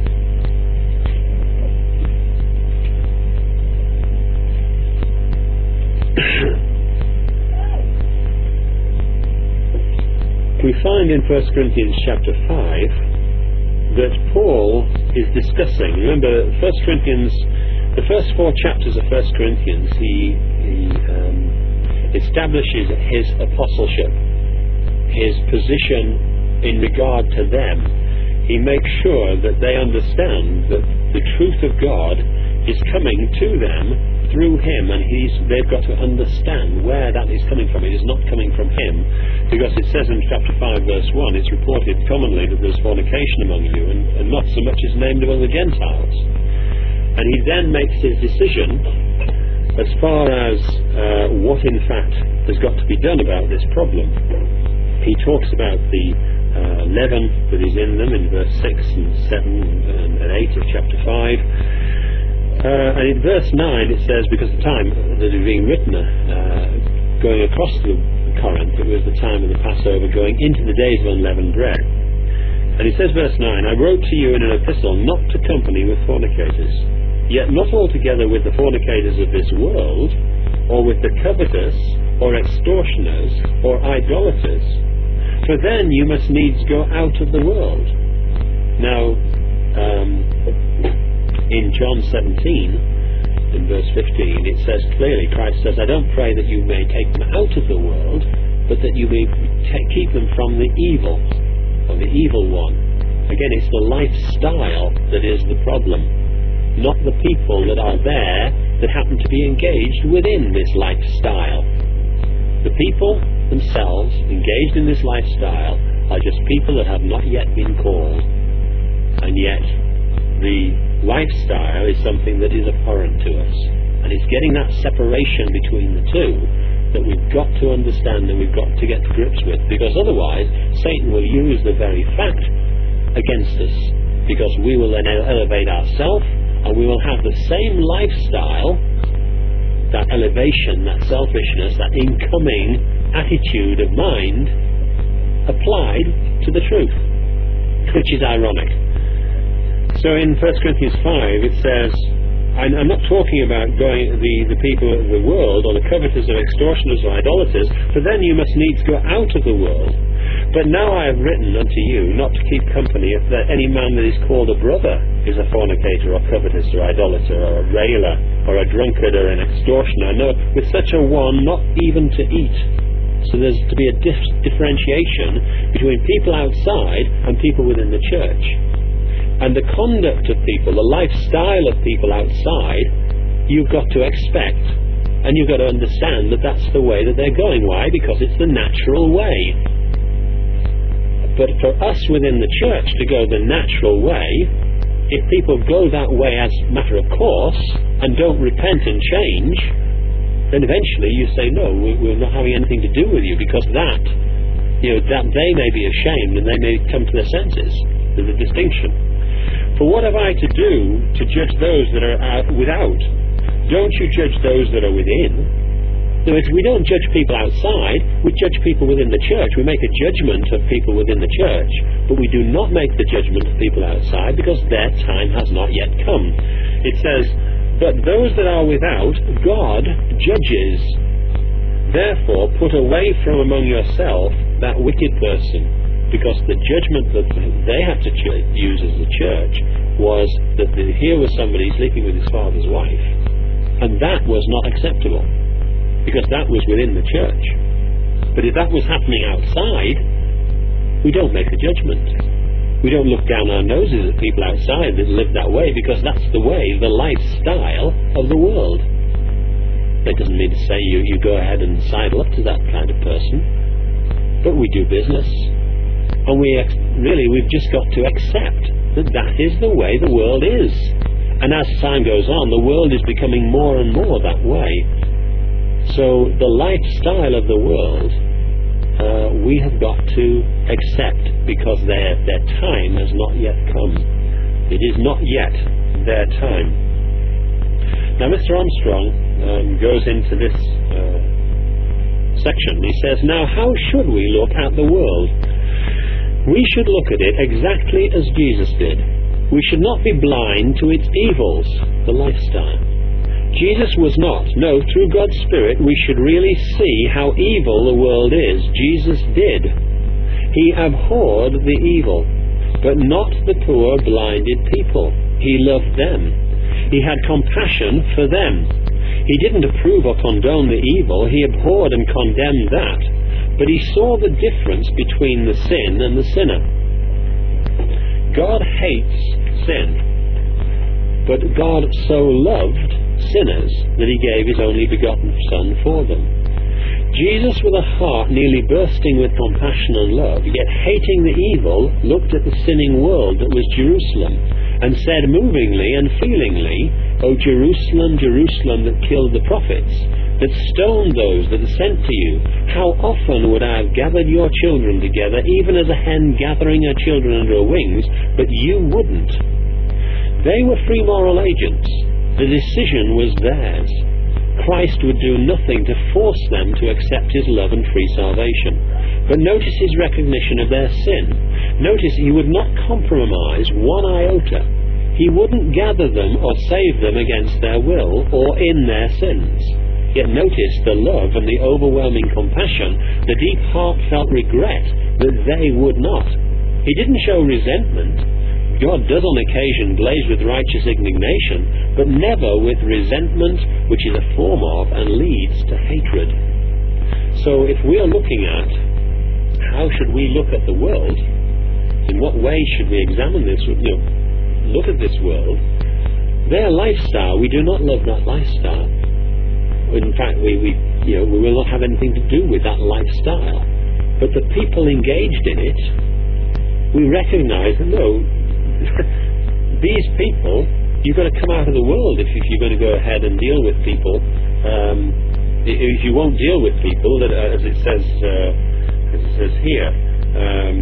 we find in First Corinthians chapter five that Paul is discussing. Remember, First Corinthians, the first four chapters of First Corinthians, he, he um, establishes his apostleship, his position in regard to them. He makes sure that they understand that the truth of God is coming to them through him, and he's, they've got to understand where that is coming from. It is not coming from him, because it says in chapter five verse one, it's reported commonly that there's fornication among you, and, and not so much is named among the Gentiles. And he then makes his decision as far as uh, what in fact has got to be done about this problem. He talks about the uh, leaven that is in them in verse six and seven and, and eight of chapter five. Uh, and in verse nine it says, because the time that it was being written, uh, going across the Corinth, it was the time of the Passover, going into the days of unleavened bread. And it says, verse nine, I wrote to you in an epistle not to company with fornicators, yet not altogether with the fornicators of this world, or with the covetous, or extortioners, or idolaters, for then you must needs go out of the world. Now, um, in John seventeen, in verse fifteen, it says clearly, Christ says, I don't pray that you may take them out of the world, but that you may t- keep them from the evil, or the evil one. Again, it's the lifestyle that is the problem, not the people that are there that happen to be engaged within this lifestyle. The people themselves engaged in this lifestyle are just people that have not yet been called, and yet the lifestyle is something that is abhorrent to us, and it's getting that separation between the two that we've got to understand and we've got to get to grips with, because otherwise Satan will use the very fact against us, because we will then elevate ourselves and we will have the same lifestyle, that elevation, that selfishness, that incoming attitude of mind applied to the truth, which is ironic. So in First Corinthians five it says, I'm not talking about going the, the people of the world, or the covetous, or extortioners, or idolaters, for then you must needs go out of the world. But now I have written unto you not to keep company if that any man that is called a brother is a fornicator, or covetous, or idolater, or a railer, or a drunkard, or an extortioner. No, with such a one not even to eat. So there's to be a dif- differentiation between people outside and people within the church. And the conduct of people, the lifestyle of people outside, you've got to expect, and you've got to understand that that's the way that they're going. Why? Because it's the natural way. But for us within the church to go the natural way, if people go that way as a matter of course and don't repent and change, then eventually you say, no, we're not having anything to do with you, because that, you know, that they may be ashamed and they may come to their senses. There's a distinction. For what have I to do to judge those that are out without? Don't you judge those that are within? No, we don't judge people outside, we judge people within the church. We make a judgment of people within the church, but we do not make the judgment of people outside, because their time has not yet come. It says, but those that are without, God judges. Therefore, put away from among yourself that wicked person. Because the judgment that they had to ch- use as the church was that the, here was somebody sleeping with his father's wife, and that was not acceptable, because that was within the church. But if that was happening outside, we don't make a judgment. We don't look down our noses at people outside that live that way, because that's the way, the lifestyle of the world. That doesn't mean to say you, you go ahead and sidle up to that kind of person, but we do business. And we ex- really, we've just got to accept that that is the way the world is. And as time goes on, the world is becoming more and more that way. So the lifestyle of the world, uh, we have got to accept, because their, their time has not yet come. It is not yet their time. Now Mister Armstrong um, goes into this uh, section. He says, now how should we look at the world? We should look at it exactly as Jesus did. We should not be blind to its evils, the lifestyle. Jesus was not. No, through God's Spirit we should really see how evil the world is. Jesus did. He abhorred the evil, but not the poor blinded people. He loved them. He had compassion for them. He didn't approve or condone the evil. He abhorred and condemned that. But he saw the difference between the sin and the sinner. God hates sin, but God so loved sinners that he gave his only begotten Son for them. Jesus, with a heart nearly bursting with compassion and love, yet hating the evil, looked at the sinning world that was Jerusalem, and said movingly and feelingly, O Jerusalem, Jerusalem, that killed the prophets, that stoned those that are sent to you, how often would I have gathered your children together, even as a hen gathering her children under her wings, but you wouldn't. They were free moral agents. The decision was theirs. Christ would do nothing to force them to accept his love and free salvation. But notice his recognition of their sin. Notice he would not compromise one iota. He wouldn't gather them or save them against their will or in their sins. Yet notice the love and the overwhelming compassion, the deep heartfelt regret that they would not. He didn't show resentment. God does on occasion blaze with righteous indignation, but never with resentment, which is a form of and leads to hatred. So if we are looking at how should we look at the world, in what way should we examine this, you know, look at this world, their lifestyle, we do not love that lifestyle. In fact, we, we, you know, we will not have anything to do with that lifestyle. But the people engaged in it, we recognise that no, these people, you've got to come out of the world if, if you're going to go ahead and deal with people. Um, if you won't deal with people, that uh, as it says, uh, as it says here, um,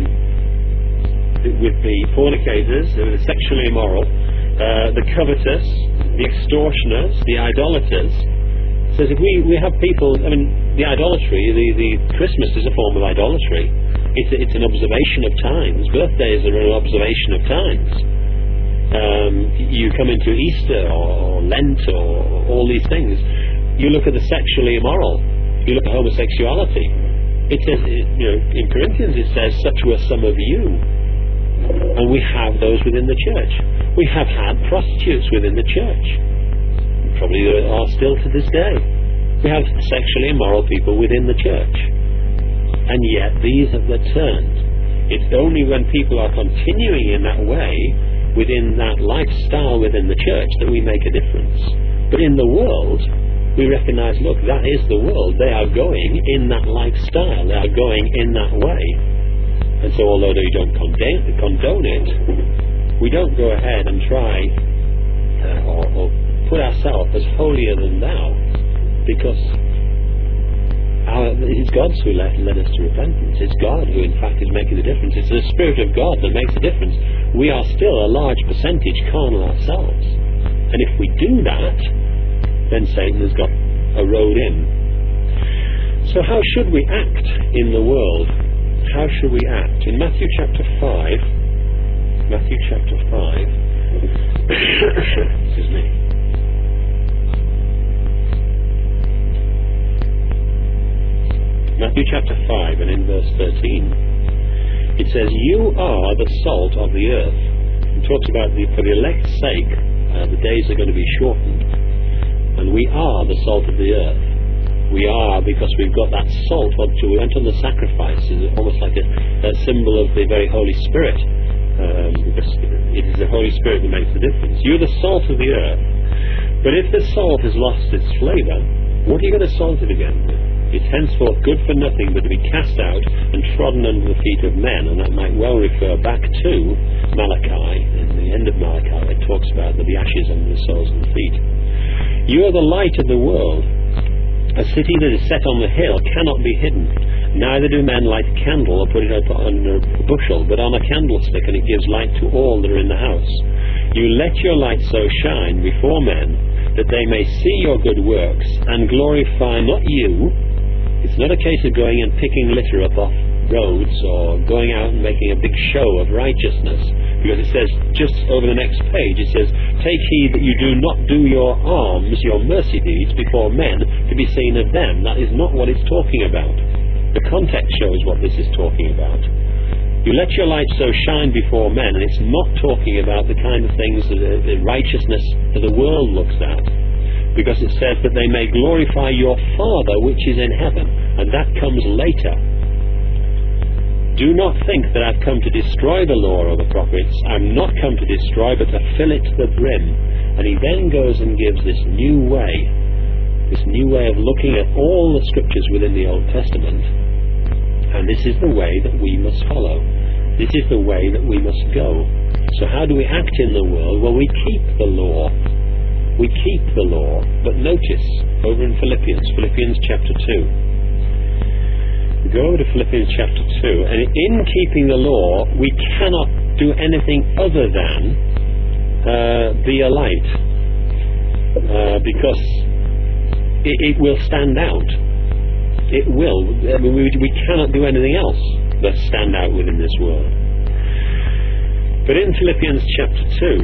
with the fornicators, the sexually immoral, uh, the covetous, the extortioners, the idolaters. Says if we, we have people, I mean, the idolatry, the, the Christmas is a form of idolatry. It's, it's an observation of times. Birthdays are an observation of times. Um, you come into Easter or Lent or all these things. You look at the sexually immoral. You look at homosexuality. It says, you know, in Corinthians it says, such were some of you. And we have those within the church. We have had prostitutes within the church. Probably are still to this day. We have sexually immoral people within the church. And yet these have returned. It's only when people are continuing in that way, within that lifestyle within the church, that we make a difference. But in the world, we recognise, look, that is the world. They are going in that lifestyle. They are going in that way. And so although we don't condone, condone it, we don't go ahead and try uh, or, or put ourselves as holier than thou, because our, it's God who led, led us to repentance. It's God who in fact is making the difference. It's the Spirit of God that makes the difference. We are still a large percentage carnal ourselves, and if we do that, then Satan has got a road in. So how should we act in the world? How should we act? In Matthew chapter five, Matthew chapter five excuse me, Matthew chapter five and in verse thirteen, it says, you are the salt of the earth. It talks about the, for the elect's sake, uh, the days are going to be shortened. And we are the salt of the earth. We are because we've got that salt. We went on the sacrifice. It's almost like a, a symbol of the very Holy Spirit. Um, because it is the Holy Spirit that makes the difference. You're the salt of the earth. But if the salt has lost its flavour, what are you going to salt it again with? It's henceforth good for nothing but to be cast out and trodden under the feet of men. And that might well refer back to Malachi. In the end of Malachi, it talks about the ashes under the soles of the feet. You are the light of the world. A city that is set on the hill cannot be hidden. Neither do men light a candle or put it up under a bushel, but on a candlestick, and it gives light to all that are in the house. You let your light so shine before men, that they may see your good works and glorify not you. It's not a case of going and picking litter up off roads or going out and making a big show of righteousness, because it says just over the next page, it says, take heed that you do not do your alms, your mercy deeds before men to be seen of them. That is not what it's talking about. The context shows what this is talking about. You let your light so shine before men, and it's not talking about the kind of things that the, the righteousness that the world looks at, because it says that they may glorify your Father which is in heaven, and that comes later. Do not think that I've come to destroy the law or the prophets. I'm not come to destroy, but to fill it to the brim. And he then goes and gives this new way, this new way of looking at all the scriptures within the Old Testament. And this is the way that we must follow. This is the way that we must go. So how do we act in the world? Well, we keep the law. We keep the law. But notice, over in Philippians, Philippians chapter two. We go over to Philippians chapter two, and in keeping the law, we cannot do anything other than uh, be a light. uh, because it, it will stand out. It will. I mean, we, we cannot do anything else but stand out within this world. But in Philippians chapter two,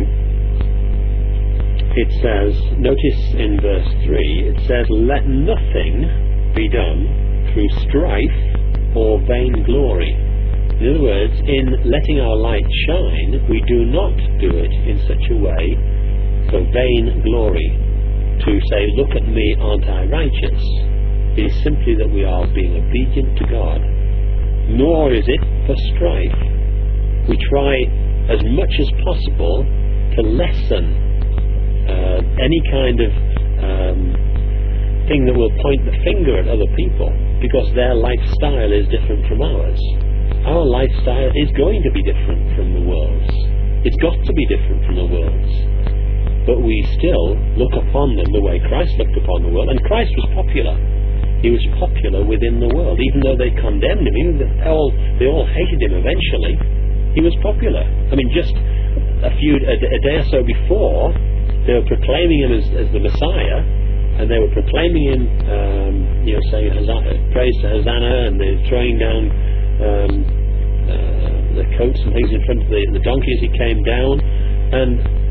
it says, notice in verse three, it says, let nothing be done through strife or vain glory. In other words, in letting our light shine, we do not do it in such a way for vain glory, to say, look at me, aren't I righteous? It is simply that we are being obedient to God. Nor is it for strife. We try as much as possible to lessen uh, any kind of um, thing that will point the finger at other people, because their lifestyle is different from ours. Our lifestyle is going to be different from the world's. It's got to be different from the world's. But we still look upon them the way Christ looked upon the world. And Christ was popular. He was popular within the world. Even though they condemned him, even though they all, they all hated him eventually, he was popular. I mean, just a few a, a day or so before, they were proclaiming him as, as the Messiah, and they were proclaiming him, um, you know, saying Hosanna, praise to Hosanna, and they're throwing down um, uh, the coats and things in front of the, the donkey as he came down, and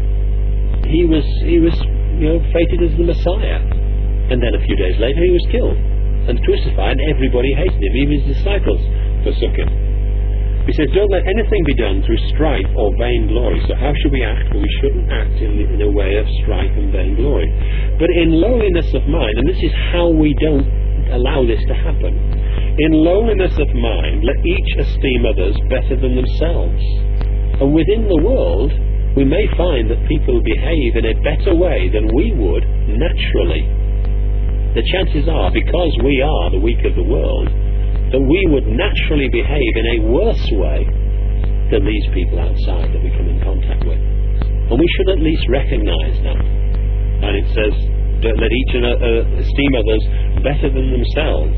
he was he was you know fated as the Messiah. And then a few days later he was killed and crucified, and everybody hated him, even his disciples forsook him. He says, don't let anything be done through strife or vain glory. So how should we act? Well, we shouldn't act in, in a way of strife and vain glory, but in lowliness of mind. And this is how we don't allow this to happen. In lowliness of mind, let each esteem others better than themselves. And within the world, we may find that people behave in a better way than we would naturally. The chances are, because we are the weak of the world, that we would naturally behave in a worse way than these people outside that we come in contact with. And we should at least recognise that. And it says, let each uh, esteem others better than themselves.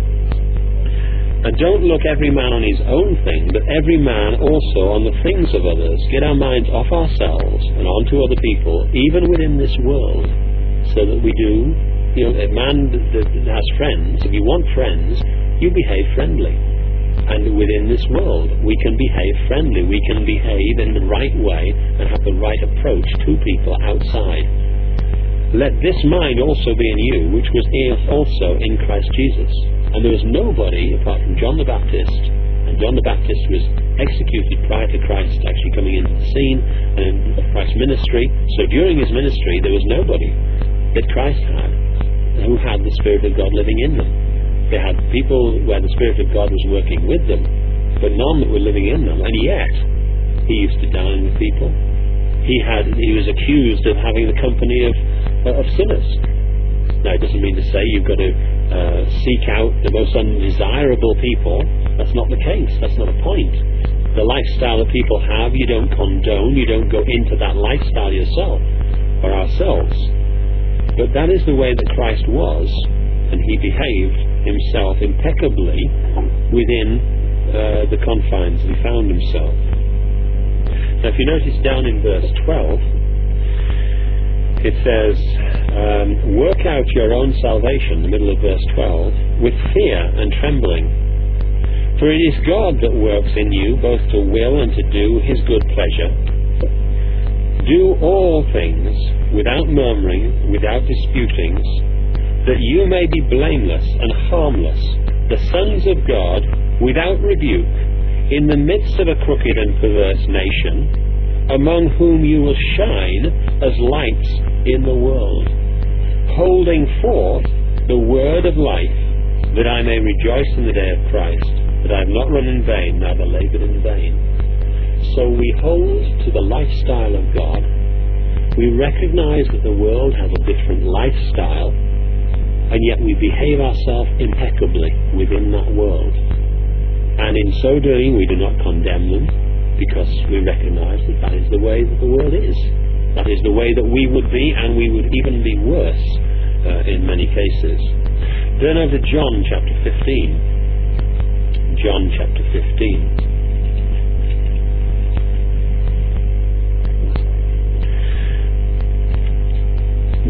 And don't look every man on his own thing, but every man also on the things of others. Get our minds off ourselves and onto other people, even within this world, so that we do, you know, a man that, that has friends, if you want friends, you behave friendly. And within this world, we can behave friendly. We can behave in the right way and have the right approach to people outside. Let this mind also be in you, which was also in Christ Jesus. And there was nobody apart from John the Baptist, and John the Baptist was executed prior to Christ actually coming into the scene and in Christ's ministry. So during his ministry, there was nobody that Christ had who had the Spirit of God living in them. They had people where the Spirit of God was working with them, but none that were living in them. And yet, he used to dine with people. He had he was accused of having the company of uh, of sinners. Now, it doesn't mean to say you've got to uh, seek out the most undesirable people. That's not the case. That's not a point. The lifestyle that people have, you don't condone. You don't go into that lifestyle yourself or ourselves. But that is the way that Christ was, and he behaved himself impeccably within uh, the confines that he found himself. Now, if you notice down in verse twelve, it says, um, work out your own salvation, the middle of verse twelve, with fear and trembling. For it is God that works in you both to will and to do his good pleasure. Do all things without murmuring, without disputings, that you may be blameless and harmless, the sons of God, without rebuke, in the midst of a crooked and perverse nation, among whom you will shine as lights in the world, holding forth the word of life, that I may rejoice in the day of Christ, that I have not run in vain, neither laboured in vain. So we hold to the lifestyle of God. We recognise that the world has a different lifestyle, and yet we behave ourselves impeccably within that world. And in so doing, we do not condemn them, because we recognise that that is the way that the world is. That is the way that we would be, and we would even be worse uh, in many cases. Turn over to John chapter fifteen. John chapter fifteen.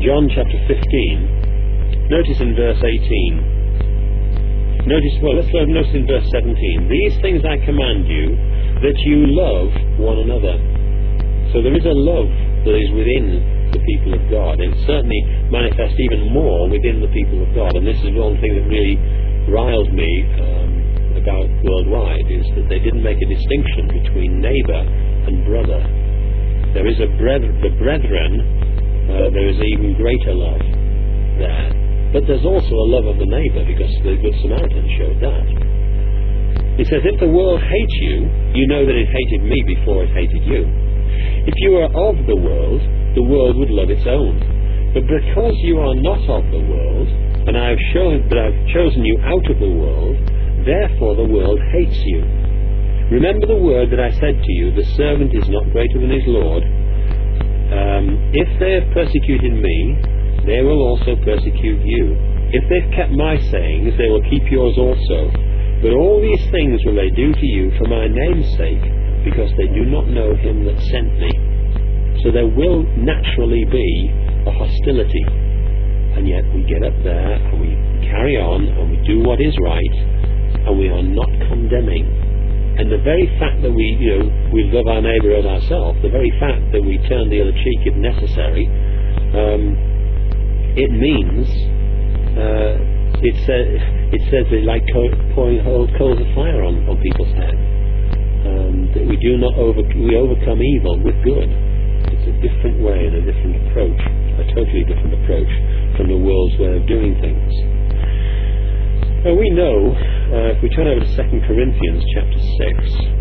John chapter fifteen, notice in verse eighteen. Notice, well, let's notice in verse seventeen. These things I command you, that you love one another. So there is a love that is within the people of God. It certainly manifests even more within the people of God. And this is one thing that really riled me um, about Worldwide, is that they didn't make a distinction between neighbour and brother. There is a brethren, the brethren, uh, there is even greater love there. But there's also a love of the neighbour, because the Good Samaritan showed that. He says, if the world hates you, you know that it hated me before it hated you. If you were of the world, the world would love its own. But because you are not of the world, and I have shown that I have chosen you out of the world, therefore the world hates you. Remember the word that I said to you, the servant is not greater than his Lord. Um, if they have persecuted me, they will also persecute you. If they've kept my sayings, they will keep yours also. But all these things will they do to you for my name's sake, because they do not know him that sent me. So there will naturally be a hostility. And yet we get up there and we carry on and we do what is right, and we are not condemning. And the very fact that we, you know, we love our neighbour as ourselves, the very fact that we turn the other cheek if necessary, um, it means uh, it says it says it's like pouring old coals of fire on, on people's head. Um, that we do not over we overcome evil with good. It's a different way and a different approach, a totally different approach from the world's way of doing things. Now we know, uh, if we turn over to Second Corinthians chapter six,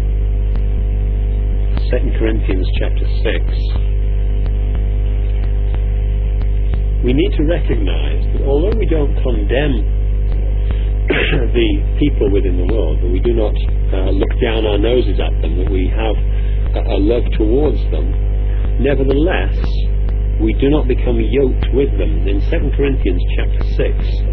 Second Corinthians chapter six, we need to recognize that although we don't condemn the people within the world, that we do not uh, look down our noses at them, that we have a, a love towards them, nevertheless, we do not become yoked with them. In Second Corinthians chapter six,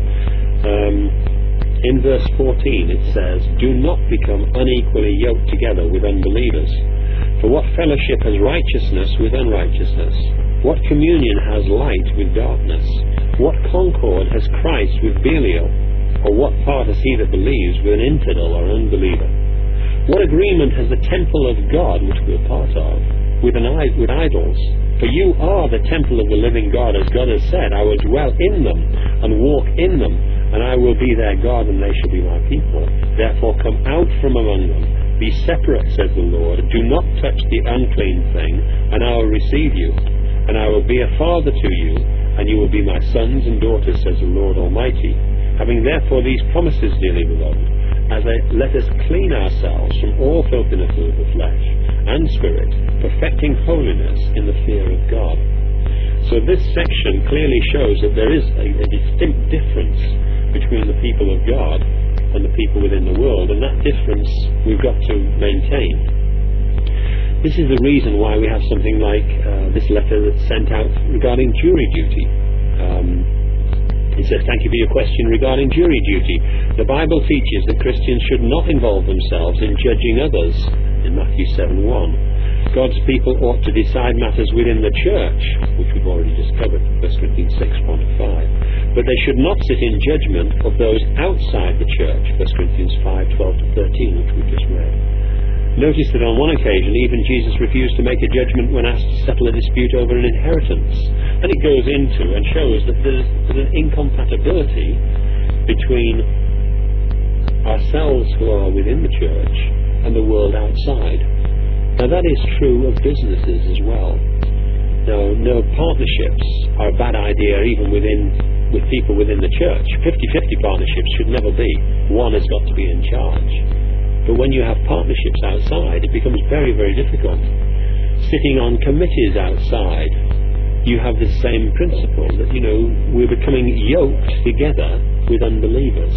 um, in verse fourteen, it says, do not become unequally yoked together with unbelievers. For what fellowship has righteousness with unrighteousness? What communion has light with darkness? What concord has Christ with Belial? Or what part has he that believes with an infidel or unbeliever? What agreement has the temple of God, which we are part of, with, an, with idols? For you are the temple of the living God, as God has said, I will dwell in them and walk in them, and I will be their God, and they shall be my people. Therefore come out from among them. Be separate, says the Lord. Do not touch the unclean thing, and I will receive you. And I will be a father to you, and you will be my sons and daughters, says the Lord Almighty. Having therefore these promises, dearly beloved, as I, let us clean ourselves from all filthiness of the flesh and spirit, perfecting holiness in the fear of God. So this section clearly shows that there is a, a distinct difference between the people of God and the people within the world, and that difference we've got to maintain. This is the reason why we have something like uh, this letter that's sent out regarding jury duty. Um, it says, thank you for your question regarding jury duty. The Bible teaches that Christians should not involve themselves in judging others, in Matthew seven one. God's people ought to decide matters within the church, which we've already discovered, First Corinthians six one to five. But they should not sit in judgment of those outside the church, First Corinthians five twelve to thirteen, which we've just read. Notice that on one occasion even Jesus refused to make a judgment when asked to settle a dispute over an inheritance. And it goes into and shows that there's, there's an incompatibility between ourselves who are within the church and the world outside. Now that is true of businesses as well. Now, no, partnerships are a bad idea even within with people within the church. fifty-fifty partnerships should never be. One has got to be in charge. But when you have partnerships outside, it becomes very, very difficult. Sitting on committees outside, you have the same principle that, you know, we're becoming yoked together with unbelievers.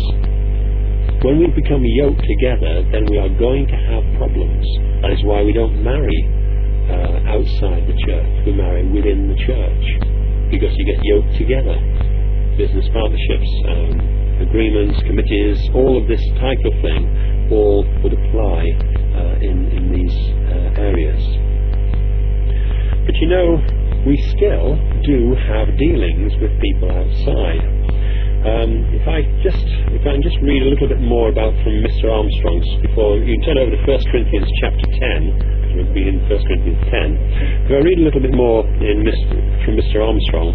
When we become yoked together, then we are going to have problems. That is why we don't marry uh, outside the church. We marry within the church, because you get yoked together. Business partnerships, um, agreements, committees, all of this type of thing, all would apply uh, in, in these uh, areas. But you know, we still do have dealings with people outside. Um, if I just, if I can just read a little bit more about from Mister Armstrong's before you turn over to First Corinthians chapter ten. We'll be in First Corinthians ten. If I read a little bit more in from Mister Armstrong,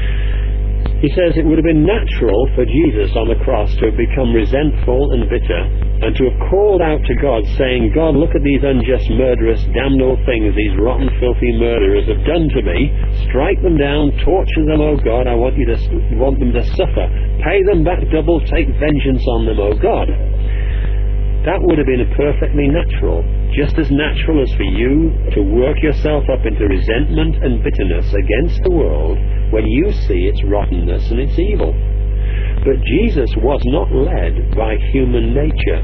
he says it would have been natural for Jesus on the cross to have become resentful and bitter, and to have called out to God, saying, God, look at these unjust, murderous, damnable things these rotten, filthy murderers have done to me. Strike them down, torture them, O God. I want you to want them to suffer. Pay them back double, take vengeance on them, O God. That would have been perfectly natural, just as natural as for you to work yourself up into resentment and bitterness against the world when you see its rottenness and its evil. But Jesus was not led by human nature.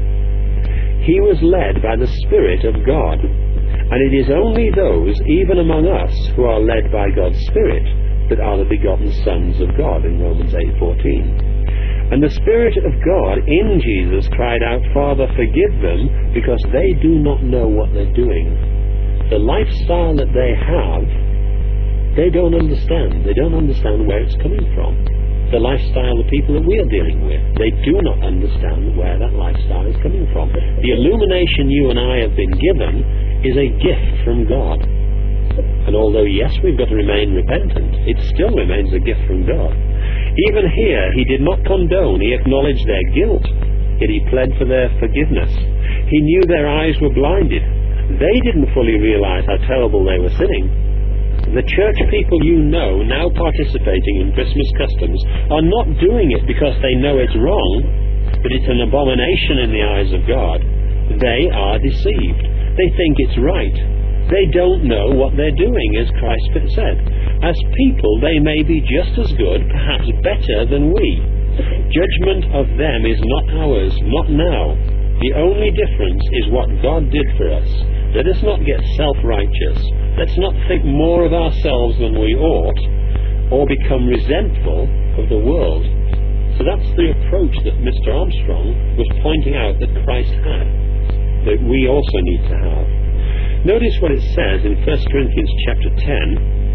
He was led by the Spirit of God. And it is only those, even among us, who are led by God's Spirit that are the begotten sons of God in Romans eight fourteen. And the Spirit of God in Jesus cried out, Father, forgive them, because they do not know what they're doing. The lifestyle that they have, they don't understand. They don't understand where it's coming from. The lifestyle of the people that we are dealing with, they do not understand where that lifestyle is coming from. The illumination you and I have been given is a gift from God. And although, yes, we've got to remain repentant, it still remains a gift from God. Even here, he did not condone, he acknowledged their guilt, yet he pled for their forgiveness. He knew their eyes were blinded. They didn't fully realize how terrible they were sinning. The church people you know now participating in Christmas customs are not doing it because they know it's wrong, but it's an abomination in the eyes of God. They are deceived. They think it's right. They don't know what they're doing, as Christ said. As people, they may be just as good, perhaps better than we. Judgment of them is not ours, not now. The only difference is what God did for us. Let us not get self-righteous. Let's not think more of ourselves than we ought, or become resentful of the world. So that's the approach that Mister Armstrong was pointing out that Christ had, that we also need to have. Notice what it says in First Corinthians chapter ten,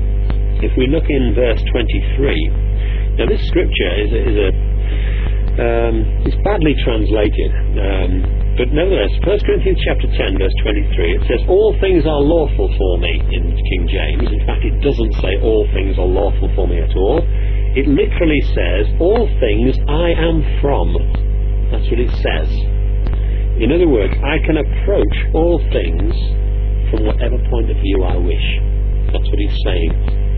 if we look in verse twenty-three. Now this scripture is a, is a um, it's badly translated, um, but nevertheless, First Corinthians chapter ten, verse twenty-three, it says, all things are lawful for me, in King James. In fact, it doesn't say all things are lawful for me at all. It literally says, all things I am from. That's what it says. In other words, I can approach all things from whatever point of view I wish. That's what he's saying.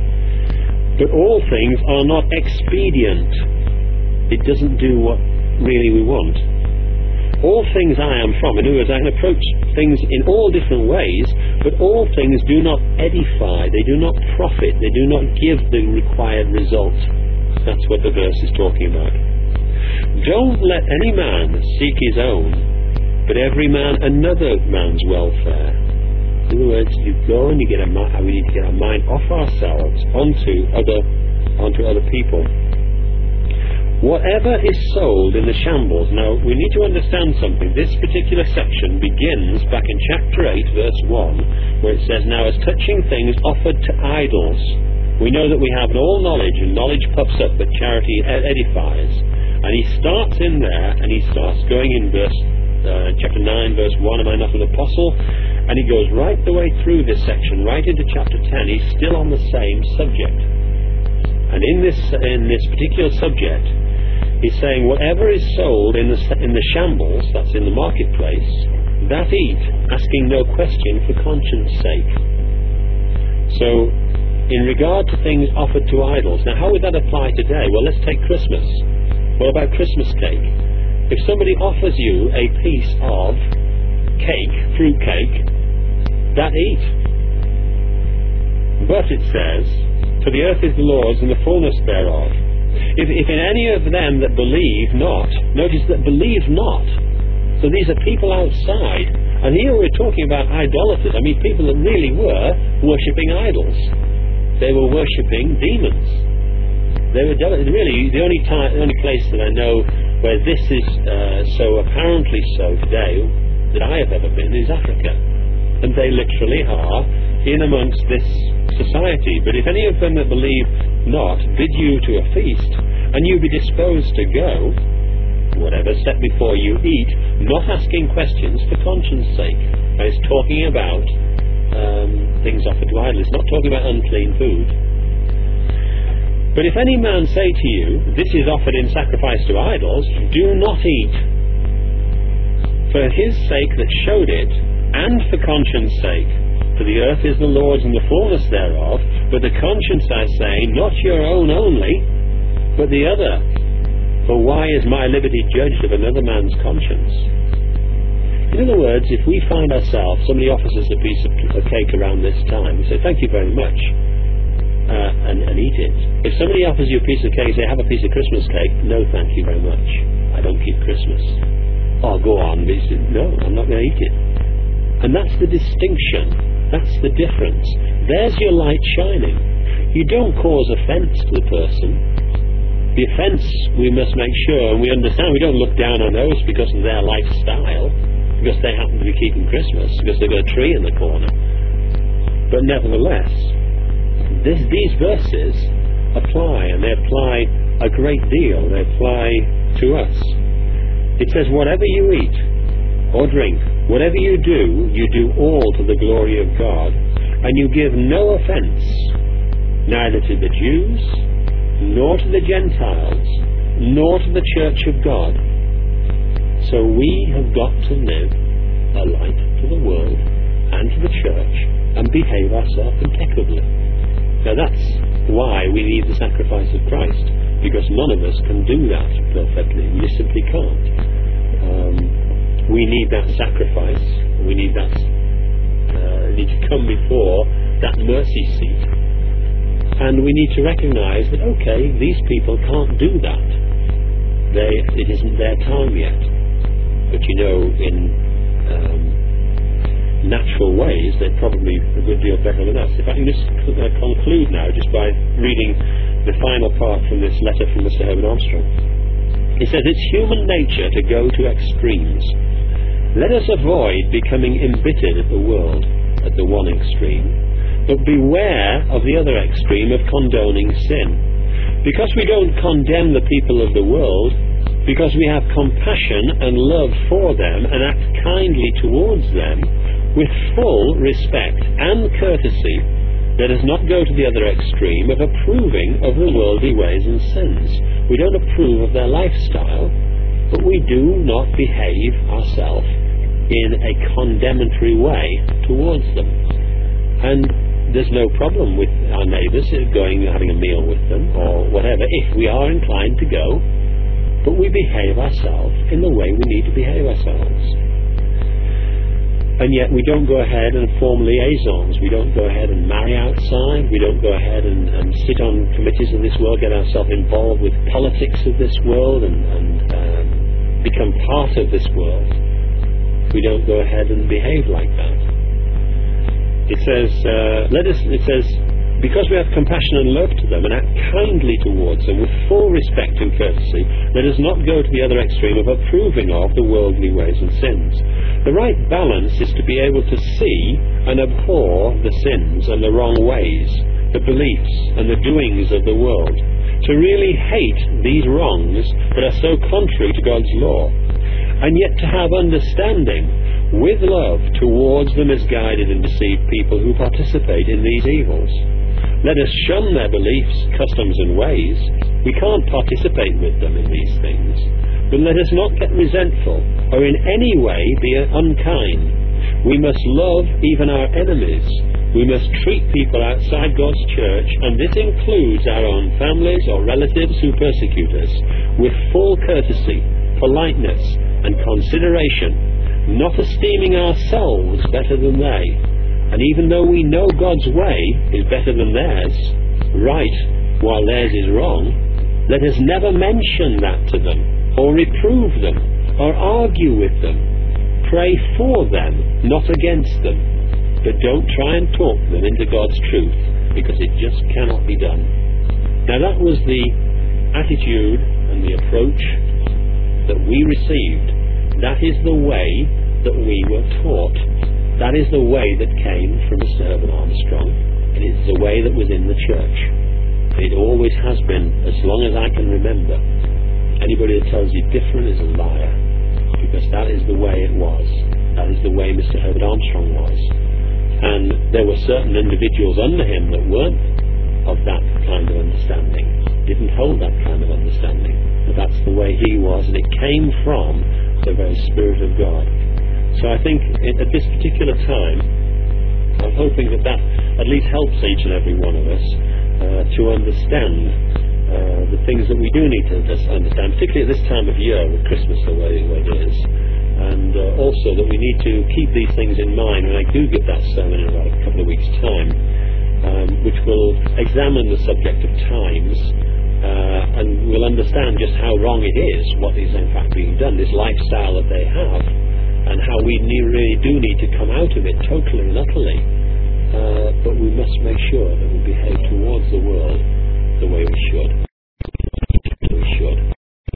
But all things are not expedient. It doesn't do what really we want. All things I am from. In other words, I can approach things in all different ways, but all things do not edify. They do not profit. They do not give the required result. That's what the verse is talking about. Don't let any man seek his own, but every man another man's welfare. In other words, you go and you get a mind, we need to get our mind off ourselves onto other, onto other people. Whatever is sold in the shambles. Now, we need to understand something. This particular section begins back in chapter eight, verse one, where it says, now as touching things offered to idols, we know that we have all knowledge, and knowledge puffs up, but charity edifies. And he starts in there, and he starts going in verse uh, chapter nine, verse one, am I not an apostle? And he goes right the way through this section, right into chapter ten. He's still on the same subject. And in this in this particular subject, he's saying, whatever is sold in the in the shambles, that's in the marketplace, that eat, asking no question for conscience sake. So, in regard to things offered to idols, now how would that apply today? Well, let's take Christmas. What about Christmas cake? If somebody offers you a piece of cake, fruit cake, that eat. But it says, for the earth is the Lord's and the fullness thereof. If, if in any of them that believe not, notice that believe not. So these are people outside. And here we're talking about idolaters. I mean, people that really were worshipping idols. They were worshipping demons. They were really the only time, the only place that I know where this is uh, so apparently so today that I have ever been is Africa. And they literally are in amongst this society. But if any of them that believe not bid you to a feast, and you be disposed to go, whatever set before you eat, not asking questions for conscience sake. Now, it's talking about um, things offered to idols. It's not talking about unclean food. But if any man say to you, this is offered in sacrifice to idols, do not eat. For his sake that showed it, and for conscience sake. For the earth is the Lord's and the fullness thereof, but the conscience, I say, not your own only, but the other. For why is my liberty judged of another man's conscience? In other words, if we find ourselves, somebody offers us a piece of, of cake around this time, we say, thank you very much, uh, and, and eat it. If somebody offers you a piece of cake, say, have a piece of Christmas cake, no thank you very much, I don't keep Christmas. Oh, go on, but he said, no, I'm not going to eat it. And that's the distinction, that's the difference. There's your light shining. You don't cause offence to the person. The offence, we must make sure, and we understand, we don't look down on those because of their lifestyle, because they happen to be keeping Christmas, because they've got a tree in the corner. But nevertheless, this, these verses apply, and they apply a great deal. They apply to us. It says, whatever you eat or drink, whatever you do, you do all to the glory of God, and you give no offence, neither to the Jews, nor to the Gentiles, nor to the church of God. So we have got to live a light to the world and to the church and behave ourselves impeccably. Now that's why we need the sacrifice of Christ, because none of us can do that perfectly. We simply can't. Um, we need that sacrifice. We need that. Uh, need to come before that mercy seat, and we need to recognise that okay, these people can't do that. They, it isn't their time yet. But you know, in um, natural ways, they're probably a good deal better than us. If I can just uh, conclude now, just by reading the final part from this letter from Mister Herbert Armstrong. He says, it's human nature to go to extremes. Let us avoid becoming embittered at the world at the one extreme, but beware of the other extreme of condoning sin. Because we don't condemn the people of the world, because we have compassion and love for them and act kindly towards them with full respect and courtesy, let us not go to the other extreme of approving of the worldly ways and sins. We don't approve of their lifestyle, but we do not behave ourselves in a condemnatory way towards them. And there's no problem with our neighbours going and having a meal with them or whatever, if we are inclined to go, but we behave ourselves in the way we need to behave ourselves. And yet we don't go ahead and form liaisons. We don't go ahead and marry outside. We don't go ahead and, and sit on committees of this world, get ourselves involved with politics of this world and, and um, become part of this world. We don't go ahead and behave like that. It says, uh, let us, it says, because we have compassion and love to them and act kindly towards them with full respect and courtesy, let us not go to the other extreme of approving of the worldly ways and sins. The right balance is to be able to see and abhor the sins and the wrong ways, the beliefs and the doings of the world, to really hate these wrongs that are so contrary to God's law, and yet to have understanding with love towards the misguided and deceived people who participate in these evils. Let us shun their beliefs, customs and ways. We can't participate with them in these things. But let us not get resentful or in any way be unkind. We must love even our enemies. We must treat people outside God's church, and this includes our own families or relatives who persecute us, with full courtesy, politeness and consideration, not esteeming ourselves better than they. And even though we know God's way is better than theirs, right, while theirs is wrong, let us never mention that to them, or reprove them, or argue with them. Pray for them, not against them. But don't try and talk them into God's truth, because it just cannot be done. Now that was the attitude and the approach that we received. That is the way that we were taught. that is the way that came from Mister Herbert Armstrong, and it's the way that was in the church. It always has been, as long as I can remember. Anybody that tells you different is a liar, because that is the way it was. That is the way Mister Herbert Armstrong was. And there were certain individuals under him that weren't of that kind of understanding, didn't hold that kind of understanding. But that's the way he was, and it came from the very Spirit of God. So I think at this particular time, I'm hoping that that at least helps each and every one of us uh, to understand uh, the things that we do need to understand, particularly at this time of year with Christmas the way, the way it is. And uh, also that we need to keep these things in mind when I do give that sermon in about a couple of weeks' time, um, which will examine the subject of times, uh, and we'll understand just how wrong it is, what is in fact being done, this lifestyle that they have, and how we ne- really do need to come out of it totally and utterly. Uh, but we must make sure that we behave towards the world the way we should.